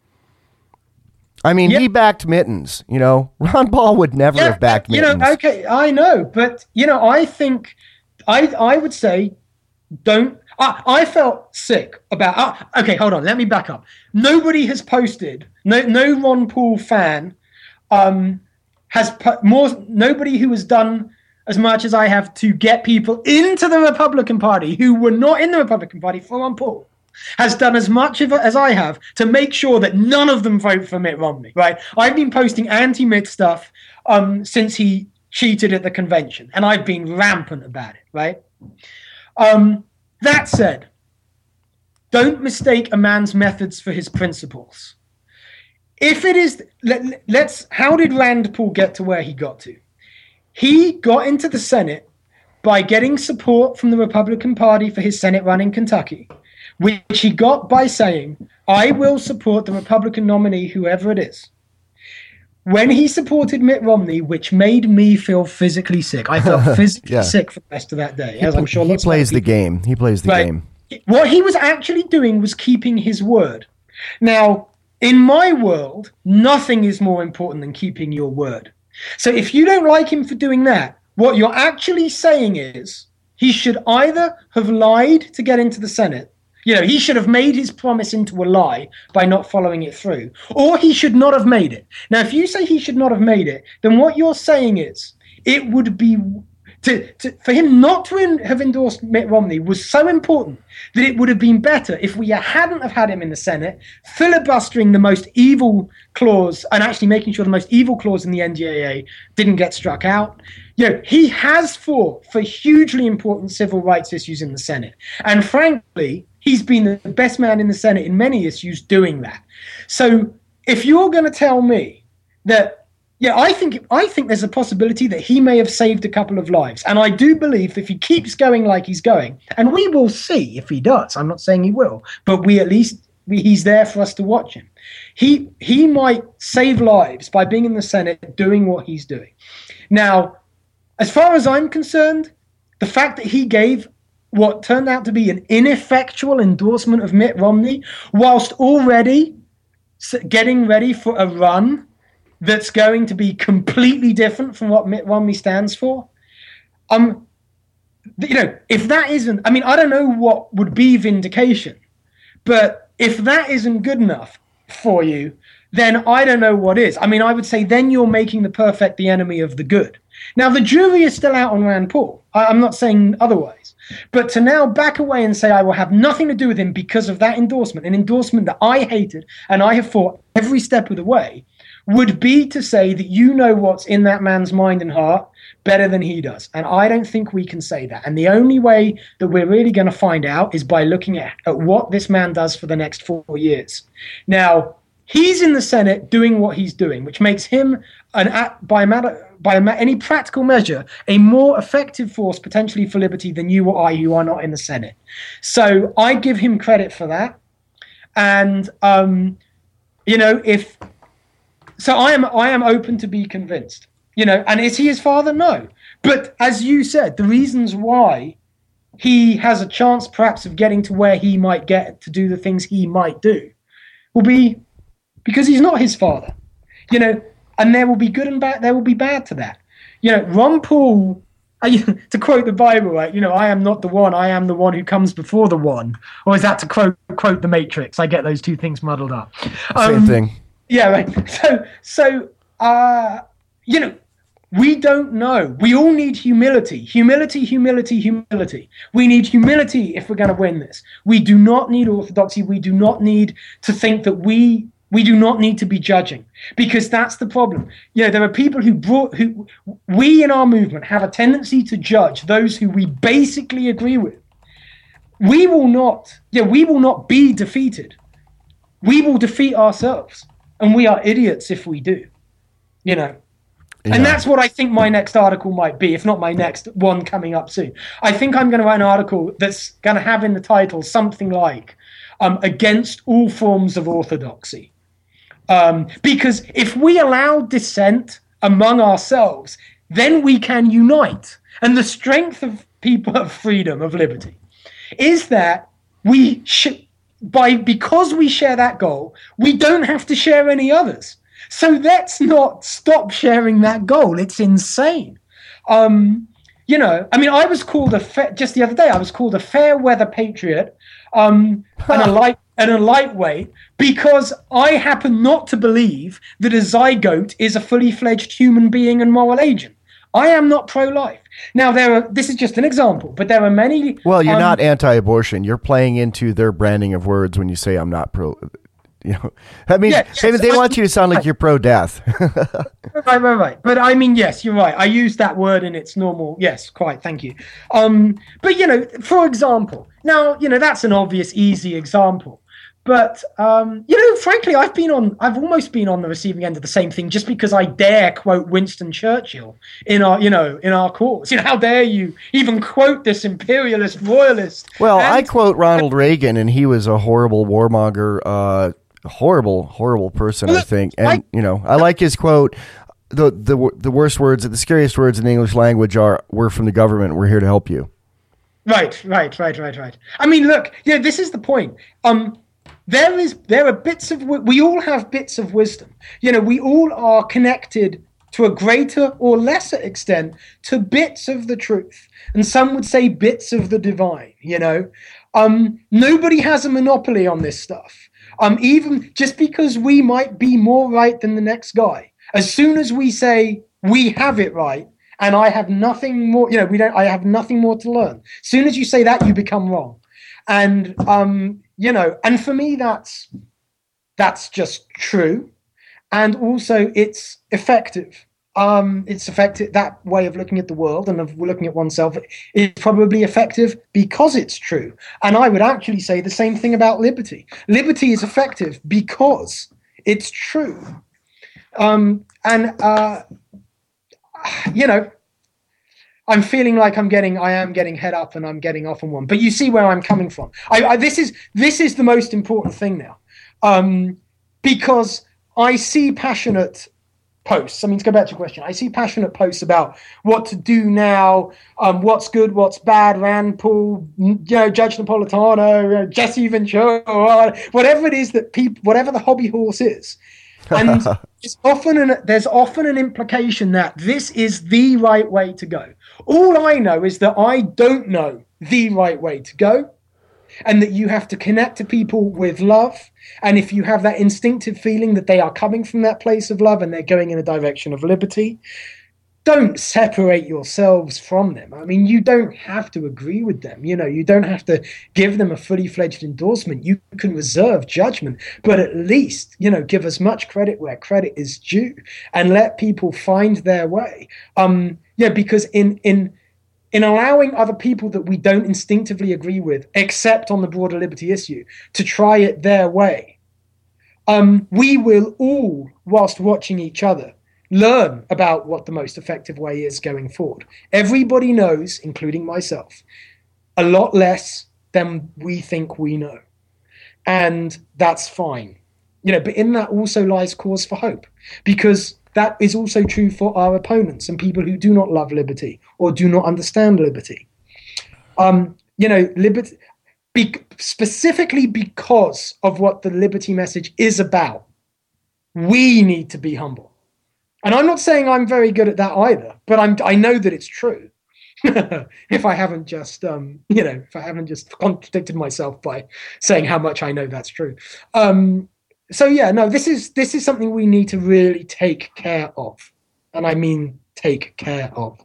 I mean, yeah. He backed Mittens, you know. Ron Paul would never yeah, have backed you Mittens. Know, okay, I know, but, you know, I think, I I would say, don't, I, I felt sick about, uh, okay, hold on, let me back up. Nobody has posted, no, no Ron Paul fan, um, has put more, nobody who has done as much as I have to get people into the Republican Party who were not in the Republican Party for Ron Paul has done as much of it as I have to make sure that none of them vote for Mitt Romney, right? I've been posting anti-Mitt stuff um, since he cheated at the convention, and I've been rampant about it, right? Um, that said, don't mistake a man's methods for his principles. If it is, let, let's, how did Rand Paul get to where he got to? He got into the Senate by getting support from the Republican Party for his Senate run in Kentucky, which he got by saying, I will support the Republican nominee, whoever it is. When he supported Mitt Romney, which made me feel physically sick, I felt physically yeah. sick for the rest of that day. As he, I'm sure he plays the game. He plays the right. game. What he was actually doing was keeping his word. Now, in my world, nothing is more important than keeping your word. So if you don't like him for doing that, what you're actually saying is he should either have lied to get into the Senate. You know, he should have made his promise into a lie by not following it through, or he should not have made it. Now, if you say he should not have made it, then what you're saying is it would be to, to for him not to in, have endorsed Mitt Romney was so important that it would have been better if we hadn't have had him in the Senate, filibustering the most evil clause and actually making sure the most evil clause in the N D A A didn't get struck out. You know, he has fought for hugely important civil rights issues in the Senate. And frankly, he's been the best man in the Senate in many issues doing that. So if you're going to tell me that, yeah, I think I think there's a possibility that he may have saved a couple of lives. And I do believe that if he keeps going like he's going, and we will see if he does, I'm not saying he will, but we at least, we, he's there for us to watch him. He, he might save lives by being in the Senate doing what he's doing. Now, as far as I'm concerned, the fact that he gave what turned out to be an ineffectual endorsement of Mitt Romney, whilst already getting ready for a run that's going to be completely different from what Mitt Romney stands for. Um, you know, if that isn't, I mean, I don't know what would be vindication, but if that isn't good enough for you, then I don't know what is. I mean, I would say then you're making the perfect the enemy of the good. Now, the jury is still out on Rand Paul. I, I'm not saying otherwise. But to now back away and say I will have nothing to do with him because of that endorsement, an endorsement that I hated and I have fought every step of the way, would be to say that you know what's in that man's mind and heart better than he does. And I don't think we can say that. And the only way that we're really going to find out is by looking at, at what this man does for the next four years. Now, he's in the Senate doing what he's doing, which makes him, an by, matter, by any practical measure, a more effective force potentially for liberty than you or I, who are not in the Senate. So I give him credit for that. And, um, you know, if... So I am I am open to be convinced, you know, and is he his father? No. But as you said, the reasons why he has a chance perhaps of getting to where he might get to do the things he might do will be because he's not his father, you know, and there will be good and bad. There will be bad to that. You know, Ron Paul, to quote the Bible, right, you know, I am not the one, I am the one who comes before the one. Or is that to quote, quote the Matrix? I get those two things muddled up. Same um, thing. Yeah, right. So, so uh, you know, we don't know. We all need humility. Humility, humility, humility. We need humility if we're going to win this. We do not need orthodoxy. We do not need to think that we we do not need to be judging, because that's the problem. You know, there are people who brought who we in our movement have a tendency to judge those who we basically agree with. We will not. Yeah, we will not be defeated. We will defeat ourselves. And we are idiots if we do, you know. Yeah. And that's what I think my next article might be, if not my next one coming up soon. I think I'm going to write an article that's going to have in the title something like um, Against All Forms of Orthodoxy. Um, because if we allow dissent among ourselves, then we can unite. And the strength of people of freedom, of liberty, is that we should... By because we share that goal, we don't have to share any others. So let's not stop sharing that goal. It's insane. Um, you know, I mean, I was called a fa- just the other day. I was called a fair weather patriot um, and a light and a lightweight because I happen not to believe that a zygote is a fully fledged human being and moral agent. I am not pro-life. Now, there are. This is just an example, but there are many. Well, you're um, not anti-abortion. You're playing into their branding of words when you say I'm not pro. You know, I mean, yeah, yes, they, they I, want you to sound like you're pro-death. right, right, right. But I mean, yes, you're right. I use that word in its normal. Yes, quite. Thank you. Um, but you know, for example, now you know that's an obvious, easy example. But, um, you know, frankly, I've been on, I've almost been on the receiving end of the same thing just because I dare quote Winston Churchill in our, you know, in our cause. You know, how dare you even quote this imperialist royalist? Well, and, I quote Ronald Reagan, and he was a horrible warmonger, uh, horrible, horrible person, well, I think. And, I, you know, I like his quote. The, the, the worst words, the scariest words in the English language are, "We're from the government. We're here to help you." Right, right, right, right, right. I mean, look, yeah, this is the point. Um, There is, there are bits of, we all have bits of wisdom. You know, we all are connected to a greater or lesser extent, to bits of the truth. And some would say bits of the divine, you know. Um, nobody has a monopoly on this stuff. Um, even just because we might be more right than the next guy. As soon as we say we have it right, and I have nothing more, you know, we don't, I have nothing more to learn. As soon as you say that, you become wrong. And, um, you know, and for me, that's, that's just true. And also it's effective. Um, it's effective. That way of looking at the world and of looking at oneself is probably effective because it's true. And I would actually say the same thing about liberty. Liberty is effective because it's true. Um, and, uh, you know, I'm feeling like I'm getting, I am getting head up and I'm getting off on one. But you see where I'm coming from. I, I, this is this is the most important thing now, um, because I see passionate posts. I mean, to go back to your question, I see passionate posts about what to do now, um, what's good, what's bad, Rand Paul, you know, Judge Napolitano, you know, Jesse Ventura, whatever it is that people, whatever the hobby horse is. And it's often an, there's often an implication that this is the right way to go. All I know is that I don't know the right way to go, and that you have to connect to people with love. And if you have that instinctive feeling that they are coming from that place of love and they're going in a direction of liberty, don't separate yourselves from them. I mean, you don't have to agree with them. You know, you don't have to give them a fully fledged endorsement. You can reserve judgment, but at least, you know, give as much credit where credit is due and let people find their way. Um, yeah, because in, in, in allowing other people that we don't instinctively agree with, except on the broader liberty issue, to try it their way, um, we will all, whilst watching each other, learn about what the most effective way is going forward. Everybody knows, including myself, a lot less than we think we know. And that's fine. You know, but in that also lies cause for hope, because that is also true for our opponents and people who do not love liberty or do not understand liberty. Um, you know, liberty, be, specifically because of what the liberty message is about, we need to be humble. And I'm not saying I'm very good at that either, but I'm, I know that it's true. If I haven't just, um, you know, if I haven't just contradicted myself by saying how much I know that's true. Um, so yeah, no, this is this is something we need to really take care of, and I mean take care of.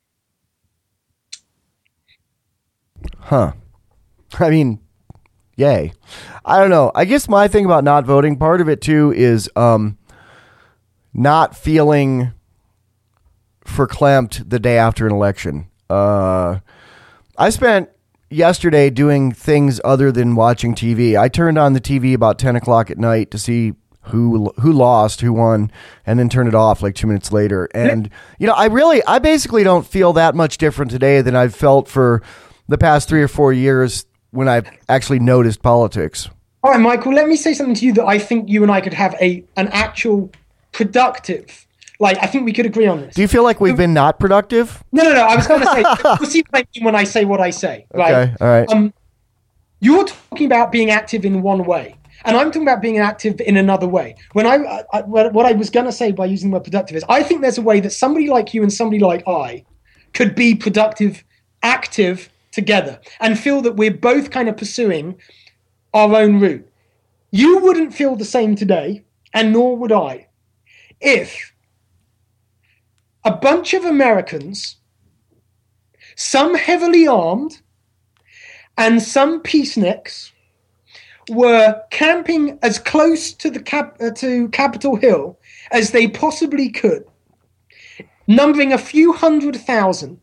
Huh? I mean, yay. I don't know. I guess my thing about not voting, part of it too, is um. not feeling verklempt the day after an election. Uh, I spent yesterday doing things other than watching T V. I turned on the T V about ten o'clock at night to see who who lost, who won, and then turned it off like two minutes later. And, you know, I really, I basically don't feel that much different today than I've felt for the past three or four years when I've actually noticed politics. All right, Michael, let me say something to you that I think you and I could have a an actual productive, like, I think we could agree on this. Do you feel like we've been not productive? No, no, no. I was going to say, you'll see what I mean when I say what I say. Right? Okay, all right. Um, you're talking about being active in one way, and I'm talking about being active in another way. When I, I what I was going to say by using the word productive is, I think there's a way that somebody like you and somebody like I could be productive, active together, and feel that we're both kind of pursuing our own route. You wouldn't feel the same today, and nor would I, if a bunch of Americans, some heavily armed and some peaceniks, were camping as close to the cap- uh, to Capitol Hill as they possibly could, numbering a few hundred thousand,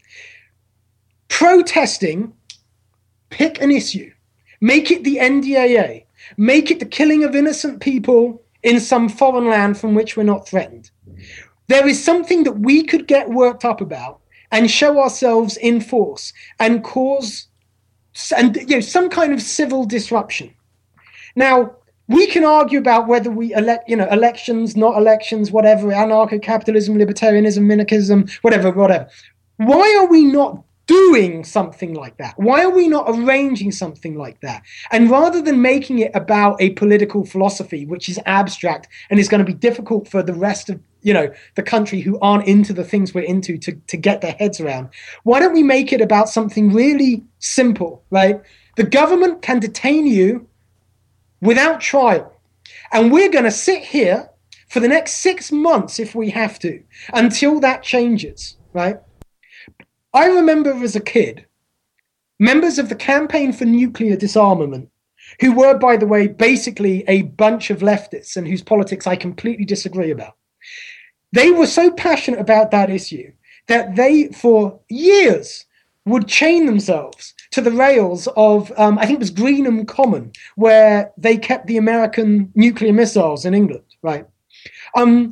protesting, pick an issue, make it the N D A A, make it the killing of innocent people in some foreign land from which we're not threatened. There is something that we could get worked up about and show ourselves in force and cause and you know some kind of civil disruption. Now, we can argue about whether we elect, you know, elections, not elections, whatever, anarcho-capitalism, libertarianism, minarchism, whatever, whatever. Why are we not doing something like that? Why are we not arranging something like that? And rather than making it about a political philosophy, which is abstract and is going to be difficult for the rest of you know, the country who aren't into the things we're into to, to get their heads around. Why don't we make it about something really simple, right? The government can detain you without trial. And we're going to sit here for the next six months, if we have to, until that changes, right? I remember as a kid, members of the Campaign for Nuclear Disarmament, who were, by the way, basically a bunch of leftists and whose politics I completely disagree about. They were so passionate about that issue that they, for years, would chain themselves to the rails of, um, I think it was Greenham Common, where they kept the American nuclear missiles in England, right? Um,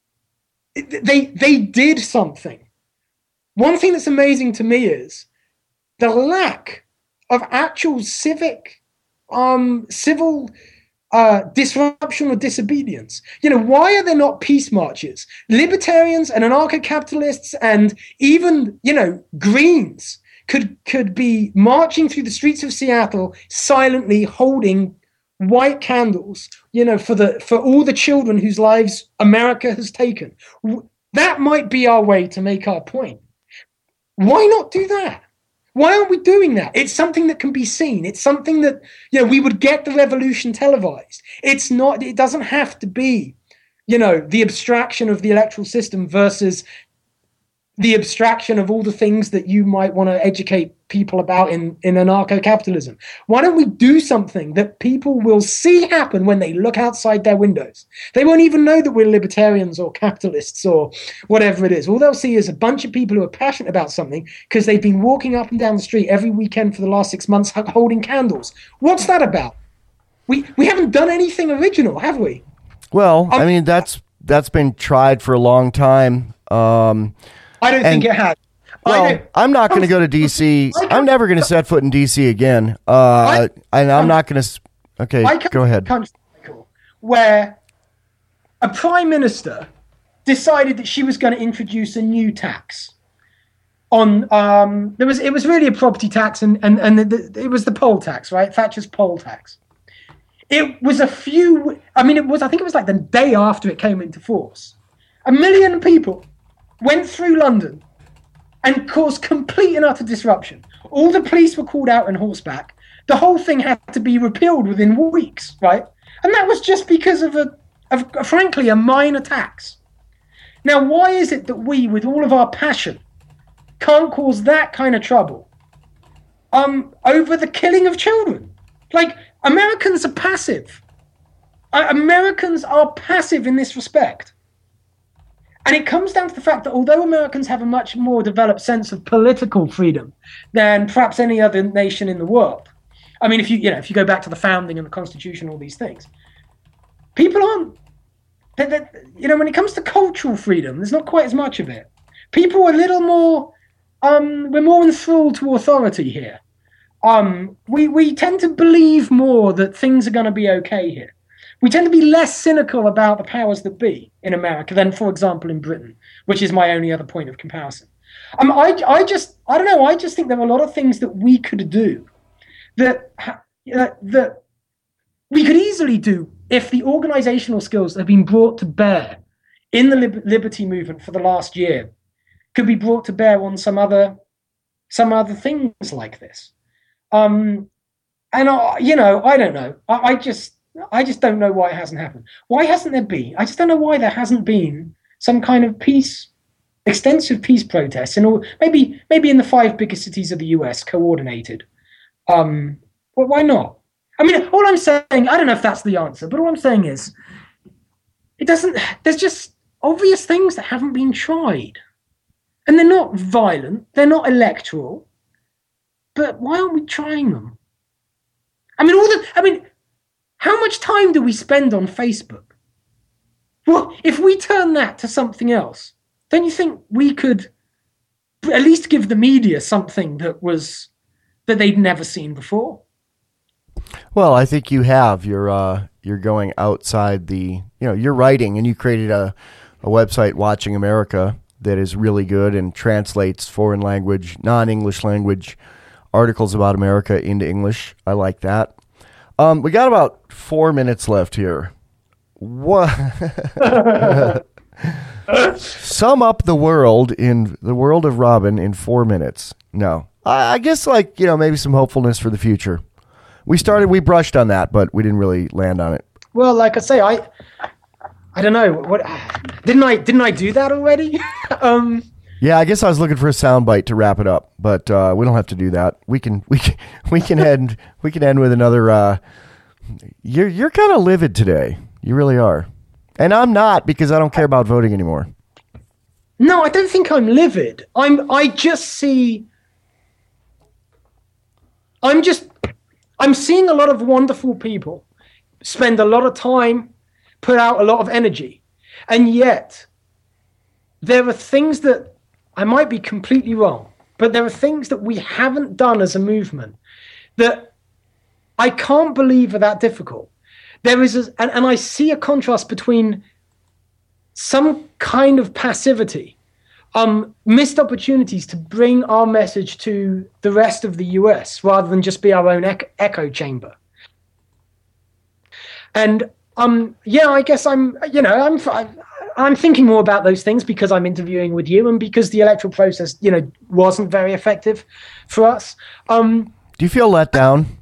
they, they did something. One thing that's amazing to me is the lack of actual civic, um, civil uh, disruption or disobedience. You know, why are there not peace marches? Libertarians and anarcho-capitalists and even, you know, Greens could could be marching through the streets of Seattle silently holding white candles, you know, for the for all the children whose lives America has taken. That might be our way to make our point. Why not do that? Why aren't we doing that? It's something that can be seen. It's something that, you know, we would get the revolution televised. It's not, it doesn't have to be, you know, the abstraction of the electoral system versus the abstraction of all the things that you might want to educate people about in, in anarcho-capitalism. Why don't we do something that people will see happen when they look outside their windows? They won't even know that we're libertarians or capitalists or whatever it is. All they'll see is a bunch of people who are passionate about something because they've been walking up and down the street every weekend for the last six months holding candles. What's that about? We we haven't done anything original, have we? Well, um, I mean, that's that's been tried for a long time. Um I don't and, think it has. Well, I'm not going to go to D C. I'm never going to set foot in D C again. Uh, I, and I'm not going to. Okay, go ahead. Where a prime minister decided that she was going to introduce a new tax on. Um, there was it was really a property tax, and and and the, the, it was the poll tax, right? Thatcher's poll tax. It was a few. I mean, it was. I think it was like the day after it came into force. A million people went through London and caused complete and utter disruption. All the police were called out on horseback. The whole thing had to be repealed within weeks, right? And that was just because of, a, of frankly, a minor tax. Now, why is it that we, with all of our passion, can't cause that kind of trouble um, over the killing of children? Like, Americans are passive. Uh, Americans are passive in this respect. And it comes down to the fact that although Americans have a much more developed sense of political freedom than perhaps any other nation in the world, I mean, if you you know if you go back to the founding and the Constitution, all these things, people aren't. They're, they're, you know, when it comes to cultural freedom, there's not quite as much of it. People are a little more. Um, we're more enthralled to authority here. Um, we we tend to believe more that things are going to be okay here. We tend to be less cynical about the powers that be in America than, for example, in Britain, which is my only other point of comparison. Um, I, I just, I don't know, I just think there are a lot of things that we could do that, uh, that we could easily do if the organizational skills that have been brought to bear in the lib- liberty movement for the last year could be brought to bear on some other, some other things like this. Um, and, uh, you know, I don't know. I, I just... I just don't know why it hasn't happened. Why hasn't there been? I just don't know why there hasn't been some kind of peace, extensive peace protests, and all, maybe maybe in the five biggest cities of the U S coordinated. Um, well, why not? I mean, all I'm saying, I don't know if that's the answer, but all I'm saying is, it doesn't. There's just obvious things that haven't been tried, and they're not violent, they're not electoral. But why aren't we trying them? I mean, all the. I mean. How much time do we spend on Facebook? Well, if we turn that to something else, don't you think we could at least give the media something that was that they'd never seen before? Well, I think you have. You're uh, you're going outside the. You know, you're writing, and you created a a website, Watching America, that is really good and translates foreign language, non-English language articles about America into English. I like that. Um, we got about four minutes left here. What? Sum up the world in the world of Robin in four minutes. No, I, I guess like, you know, maybe some hopefulness for the future. We started, we brushed on that, but we didn't really land on it. Well, like I say, I, I don't know what didn't I didn't I do that already? um, yeah, I guess I was looking for a soundbite to wrap it up, but uh, we don't have to do that. We can we can we can end we can end with another. Uh, you're you're kind of livid today. You really are, and I'm not because I don't care about voting anymore. No, I don't think I'm livid. I'm I just see. I'm just I'm seeing a lot of wonderful people spend a lot of time, put out a lot of energy, and yet there are things that I might be completely wrong, but there are things that we haven't done as a movement that I can't believe are that difficult. There is, a, and, and I see a contrast between some kind of passivity, um, missed opportunities to bring our message to the rest of the U S rather than just be our own echo, echo chamber. And um, yeah, I guess I'm, you know, I'm, I'm thinking more about those things because I'm interviewing with you and because the electoral process, you know, wasn't very effective for us. Um, Do you feel let down?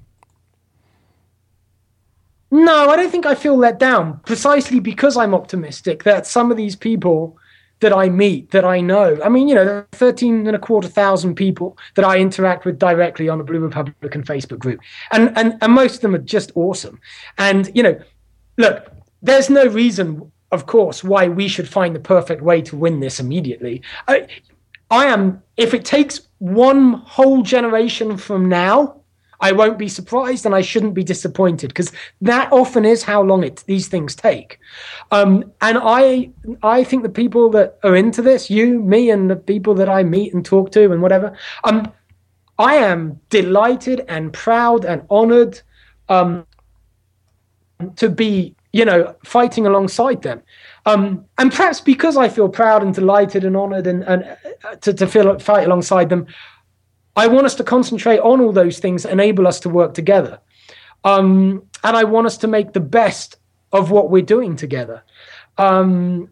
No, I don't think I feel let down, precisely because I'm optimistic that some of these people that I meet, that I know, I mean, you know, there are thirteen and a quarter thousand people that I interact with directly on the Blue Republican Facebook group. And, and, and most of them are just awesome. And, you know, look, there's no reason, of course, why we should find the perfect way to win this immediately. I, I am, if it takes one whole generation from now, I won't be surprised and I shouldn't be disappointed because that often is how long it, these things take. Um, and I I think the people that are into this, you, me, and the people that I meet and talk to and whatever, um, I am delighted and proud and honored um, to be, you know, fighting alongside them. Um, and perhaps because I feel proud and delighted and honored and, and uh, to, to feel fight alongside them, I want us to concentrate on all those things that enable us to work together. Um, and I want us to make the best of what we're doing together. Um,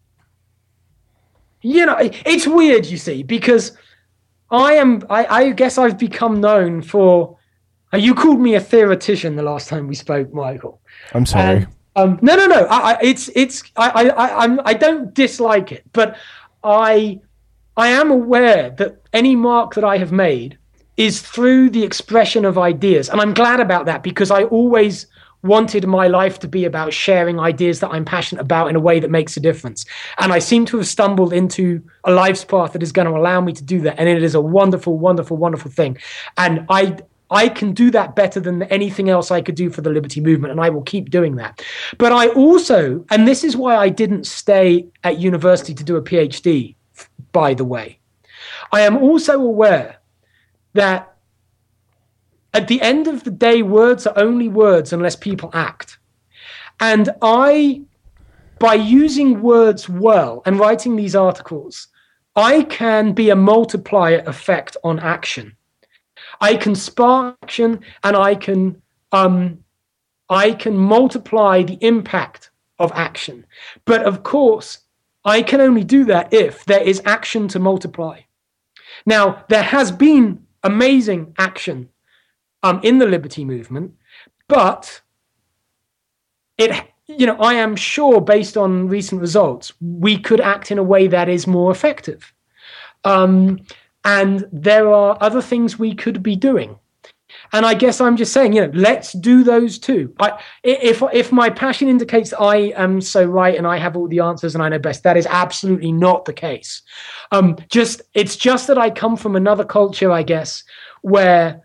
you know, it's weird, you see, because I am, I, I guess I've become known for, uh, you called me a theoretician the last time we spoke, Michael. I'm sorry. And, um, no, no, no. I, I, it's, it's, I, I, I, I'm, I don't dislike it, but I, I am aware that any mark that I have made is through the expression of ideas. And I'm glad about that because I always wanted my life to be about sharing ideas that I'm passionate about in a way that makes a difference. And I seem to have stumbled into a life's path that is going to allow me to do that. And it is a wonderful, wonderful, wonderful thing. And I I can do that better than anything else I could do for the Liberty Movement, and I will keep doing that. But I also, and this is why I didn't stay at university to do a PhD, by the way, I am also aware that at the end of the day, words are only words unless people act. And I, by using words well and writing these articles, I can be a multiplier effect on action. I can spark action and I can, um, I can multiply the impact of action. But of course, I can only do that if there is action to multiply. Now, there has been amazing action um, in the Liberty Movement, but it, you know, I am sure based on recent results, we could act in a way that is more effective. Um, and there are other things we could be doing. And I guess I'm just saying, you know, let's do those too. I, if if my passion indicates that I am so right and I have all the answers and I know best, that is absolutely not the case. Um, just it's just that I come from another culture, I guess, where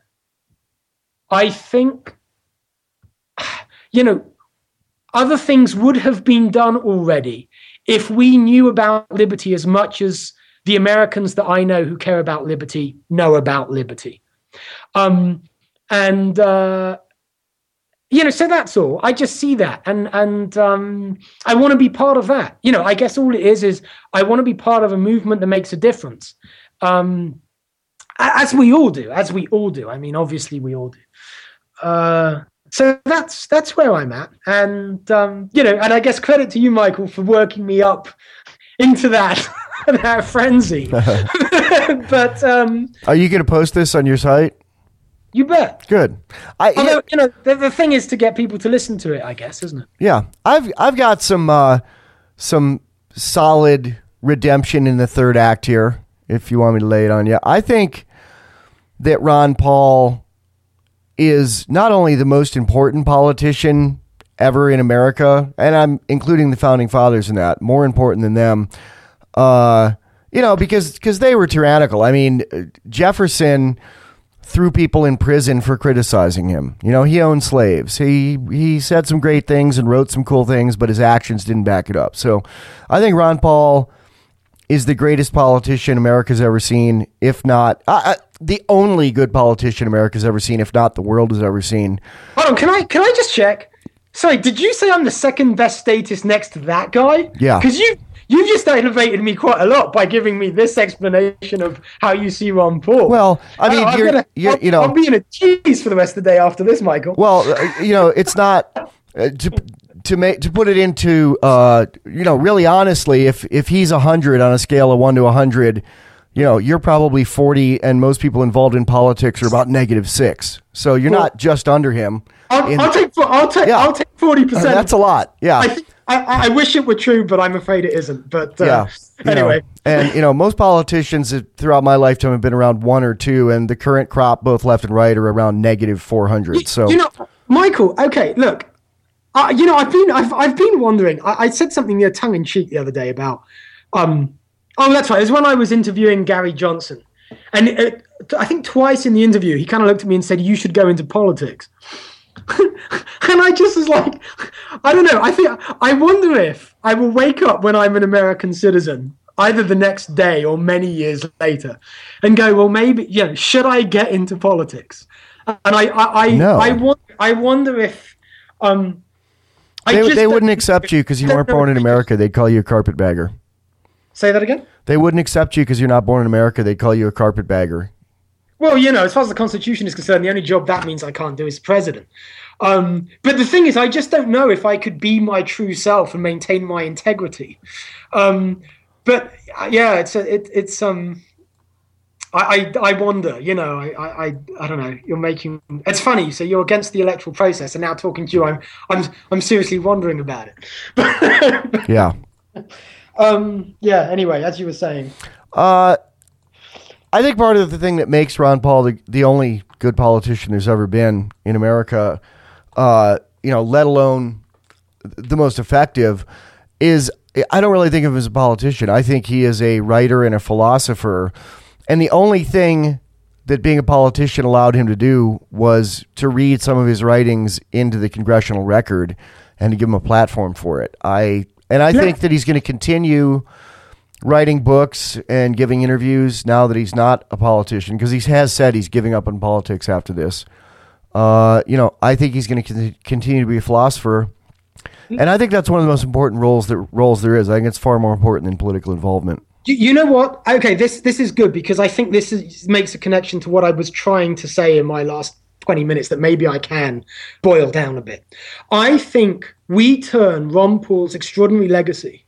I think, you know, other things would have been done already if we knew about liberty as much as the Americans that I know who care about liberty know about liberty. Um, And, uh, you know, so that's all. I just see that. And and um, I want to be part of that. You know, I guess all it is is I want to be part of a movement that makes a difference. Um, as we all do, as we all do. I mean, obviously we all do. Uh, so that's that's where I'm at. And, um, you know, and I guess credit to you, Michael, for working me up into that that frenzy. But um, are you going to post this on your site? You bet. Good. I, Although, yeah, you know, the, the thing is to get people to listen to it, I guess, isn't it? Yeah, I've I've got some uh, some solid redemption in the third act here. If you want me to lay it on you, I think that Ron Paul is not only the most important politician ever in America, and I'm including the founding fathers in that, more important than them. Uh, you know, because because they were tyrannical. I mean, Jefferson threw people in prison for criticizing him. You know, he owned slaves. He he said some great things and wrote some cool things, but his actions didn't back it up. So I think Ron Paul is the greatest politician America's ever seen, if not uh, uh, the only good politician America's ever seen, if not the world has ever seen. Hold on, can I can I just check? Sorry, did you say I'm the second best statist next to that guy? Yeah. Because you You've just elevated me quite a lot by giving me this explanation of how you see Ron Paul. Well, I mean, I'm you're, gonna, you're, you know, I'm being a cheese for the rest of the day after this, Michael. Well, you know, it's not uh, to to make to put it into uh, you know, really honestly, if if he's a hundred on a scale of one to a hundred, you know, you're probably forty, and most people involved in politics are about negative six. So you're well, not just under him. I'll, in, I'll take I'll take yeah. I'll take forty percent. Uh, that's a lot. Yeah. I think, I, I wish it were true, but I'm afraid it isn't. But uh, yeah, anyway. Know, and, you know, most politicians throughout my lifetime have been around one or two, and the current crop, both left and right, are around negative four hundred. You, so, you know, Michael, okay, look, uh, you know, I've been I've, I've been wondering. I, I said something you know, tongue in cheek the other day about, um, oh, that's right. It was when I was interviewing Gary Johnson. And it, I think twice in the interview, he kind of looked at me and said, you should go into politics. And I just was like, I don't know. I think I wonder if I will wake up when I'm an American citizen, either the next day or many years later, and go, well, maybe, you know, should I get into politics? And I, I, I, no. I, wonder, I wonder if, um, I they, just they wouldn't accept you because you weren't born in America. They'd call you a carpetbagger. Say that again? They wouldn't accept you because you're not born in America. They'd call you a carpetbagger. Well, you know, as far as the Constitution is concerned, the only job that means I can't do is president. Um, but the thing is, I just don't know if I could be my true self and maintain my integrity. Um, but yeah, it's a, it, it's um, I, I I wonder. You know, I, I I don't know. You're making it's funny. So you're against the electoral process, and now talking to you, I'm I'm I'm seriously wondering about it. Yeah. Um. Yeah. Anyway, as you were saying. Uh. I think part of the thing that makes Ron Paul the, the only good politician there's ever been in America, uh, you know, let alone the most effective, is I don't really think of him as a politician. I think he is a writer and a philosopher. And the only thing that being a politician allowed him to do was to read some of his writings into the congressional record and to give him a platform for it. I and I yeah. think that he's going to continue writing books and giving interviews now that he's not a politician, because he has said he's giving up on politics after this. Uh, you know, I think he's going to continue to be a philosopher, and I think that's one of the most important roles that roles there is. I think it's far more important than political involvement. You, you know what? Okay, this this is good because I think this is, makes a connection to what I was trying to say in my last twenty minutes that maybe I can boil down a bit. I think we turn Ron Paul's extraordinary legacy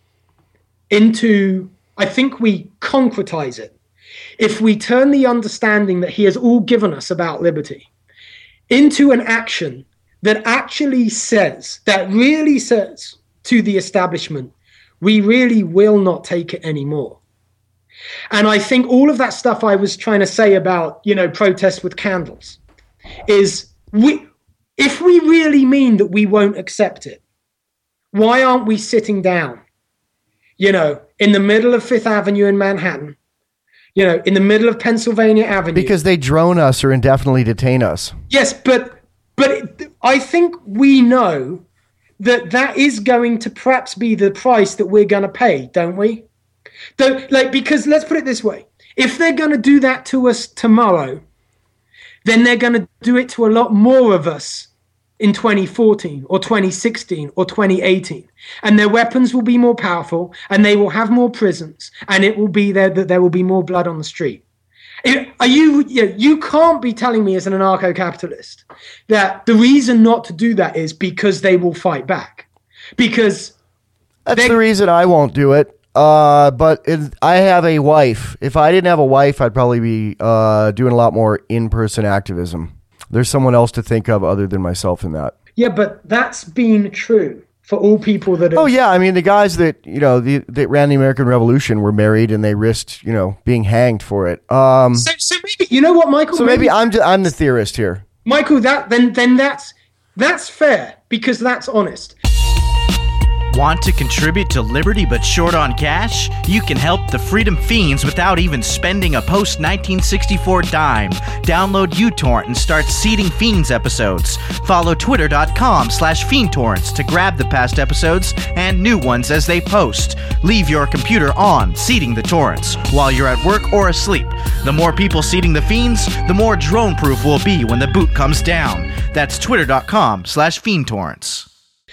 into, I think we concretize it if we turn the understanding that he has all given us about liberty into an action that actually says, that really says to the establishment, we really will not take it anymore. And I think all of that stuff I was trying to say about, you know, protest with candles is, we, if we really mean that we won't accept it, why aren't we sitting down? You know, in the middle of Fifth Avenue in Manhattan, you know, in the middle of Pennsylvania Avenue. Because they drone us or indefinitely detain us. Yes, but but it, I think we know that that is going to perhaps be the price that we're going to pay, don't we? Don't, like, because let's put it this way. If they're going to do that to us tomorrow, then they're going to do it to a lot more of us in twenty fourteen or twenty sixteen or twenty eighteen, and their weapons will be more powerful, and they will have more prisons, and it will be there that there will be more blood on the street. Are you, you can't be telling me as an anarcho-capitalist that the reason not to do that is because they will fight back. Because that's the reason I won't do it. Uh, but it, I have a wife. If I didn't have a wife, I'd probably be uh, doing a lot more in-person activism. There's someone else to think of other than myself in that. Yeah, but that's been true for all people that have... Oh, yeah. I mean, the guys that, you know, the, that ran the American Revolution were married and they risked, you know, being hanged for it. Um, so, so maybe, you know what, Michael? So maybe, maybe I'm, I'm the theorist here. Michael, that then then that's that's fair because that's honest. Want to contribute to Liberty but short on cash? You can help the Freedom Fiends without even spending a post nineteen sixty-four dime. Download uTorrent and start seeding Fiends episodes. Follow twitter.com slash fiendtorrents to grab the past episodes and new ones as they post. Leave your computer on, seeding the torrents, while you're at work or asleep. The more people seeding the Fiends, the more drone-proof we'll be when the boot comes down. That's twitter.com slash fiendtorrents.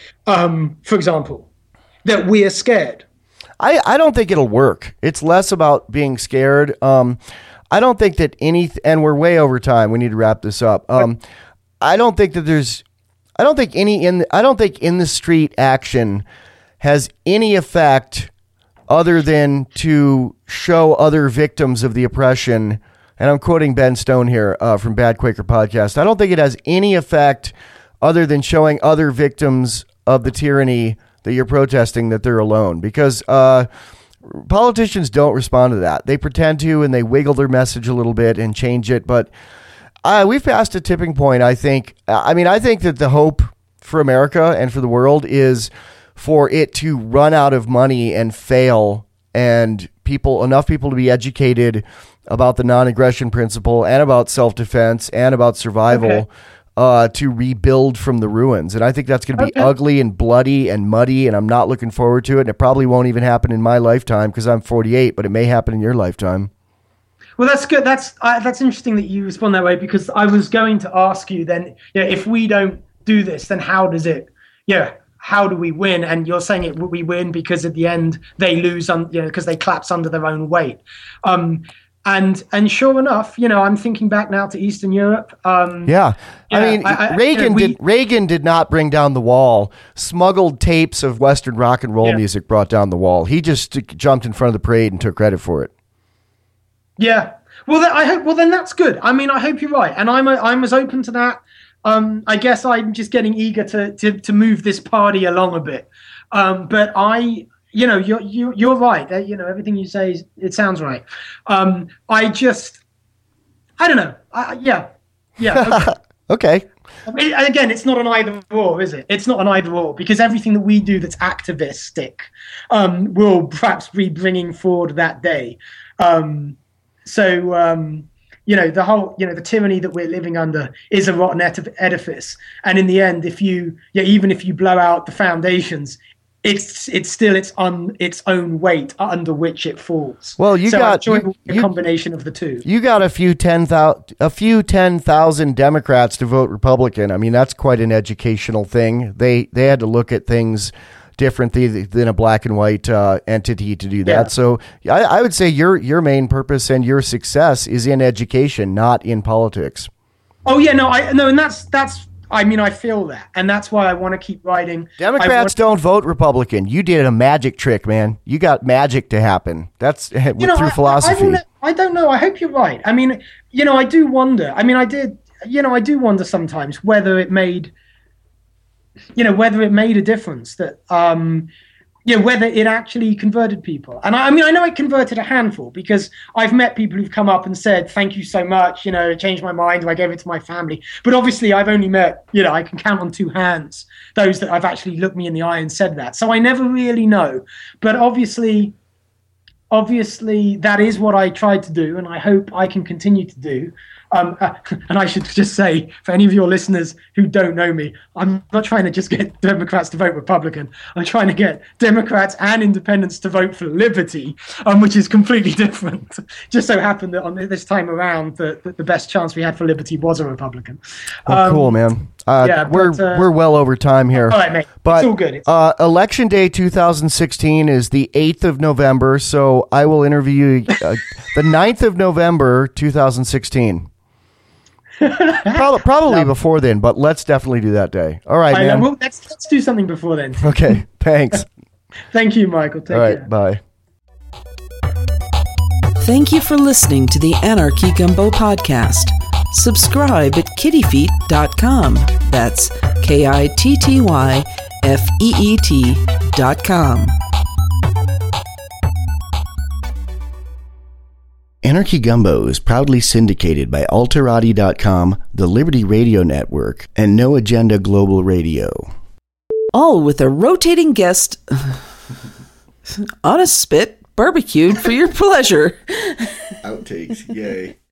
Um, for example... that we are scared. I, I don't think it'll work. It's less about being scared. Um, I don't think that any, and we're way over time. We need to wrap this up. Um, I don't think that there's, I don't think any in, I don't think in the street action has any effect other than to show other victims of the oppression. And I'm quoting Ben Stone here uh, from Bad Quaker Podcast. I don't think it has any effect other than showing other victims of the tyranny that you're protesting that they're alone, because uh, politicians don't respond to that. They pretend to, and they wiggle their message a little bit and change it. But uh, we've passed a tipping point, I think. I mean, I think that the hope for America and for the world is for it to run out of money and fail, and people, enough people to be educated about the non-aggression principle and about self-defense and about survival. Okay. Uh, to rebuild from the ruins. And I think that's going to be okay. ugly and bloody and muddy, and I'm not looking forward to it. And it probably won't even happen in my lifetime because I'm forty-eight, but it may happen in your lifetime. Well, that's good. That's uh, that's interesting that you respond that way, because I was going to ask you then, yeah, if we don't do this, then how does it, yeah, how do we win? And you're saying it we win because at the end they lose, on, you know, because they collapse under their own weight. Um, And and sure enough, you know, I'm thinking back now to Eastern Europe. Um, yeah. yeah, I mean, I, I, Reagan you know, we, did Reagan did not bring down the wall. Smuggled tapes of Western rock and roll yeah. music brought down the wall. He just jumped in front of the parade and took credit for it. Yeah. Well, then, I hope. Well, then that's good. I mean, I hope you're right, and I'm a, I'm as open to that. Um, I guess I'm just getting eager to to to move this party along a bit. Um, but I. You know, you're you, you're right. Uh, you know, everything you say, is, it sounds right. Um, I just, I don't know. I, yeah, yeah. Okay. okay. I mean, again, it's not an either or, is it? It's not an either or, because everything that we do that's activistic um, will perhaps be bringing forward that day. Um, so, um, you know, the whole, you know, the tyranny that we're living under is a rotten edifice, and in the end, if you, yeah, even if you blow out the foundations, It's it's still its on its own weight under which it falls. Well, you so got you, a you, combination of the two. You got a few ten thousand a few ten thousand Democrats to vote Republican. I mean, that's quite an educational thing. They they had to look at things differently than a black and white uh, entity to do that. Yeah. So I, I would say your your main purpose and your success is in education, not in politics. Oh yeah, no, I no, and that's that's. I mean, I feel that, and that's why I want to keep writing. Democrats want- don't vote Republican. You did a magic trick, man. You got magic to happen. That's you know, through I, philosophy. I, I, I don't know. I hope you're right. I mean, you know, I do wonder. I mean, I did. You know, I do wonder sometimes whether it made, you know, whether it made a difference that, um, you know, whether it actually converted people. And I, I mean, I know it converted a handful, because I've met people who've come up and said, thank you so much, you know, it changed my mind, or I gave it to my family. But obviously I've only met, you know, I can count on two hands those that have actually looked me in the eye and said that. So I never really know. But obviously, obviously that is what I tried to do, and I hope I can continue to do. Um, uh, and I should just say, for any of your listeners who don't know me, I'm not trying to just get Democrats to vote Republican. I'm trying to get Democrats and independents to vote for liberty, um, which is completely different. Just so happened that on this time around, the, the, the best chance we had for liberty was a Republican. Oh, um, cool, man. Uh, yeah, we're but, uh, we're well over time here. All right, mate. But, it's all good. It's- uh, Election Day two thousand sixteen is the eighth of November, so I will interview you uh, the ninth of November two thousand sixteen. probably probably no. before then, but let's definitely do that day. All right, I man. Know. Well, let's let's do something before then. Okay, thanks. Thank you, Michael. Take All right, care. bye. Thank you for listening to the Anarchy Gumbo podcast. Subscribe at kitty feet dot com. That's K I T T Y F E E T dot com. Anarchy Gumbo is proudly syndicated by Alterati dot com, the Liberty Radio Network, and No Agenda Global Radio. All with a rotating guest on a spit, barbecued for your pleasure. Outtakes, yay.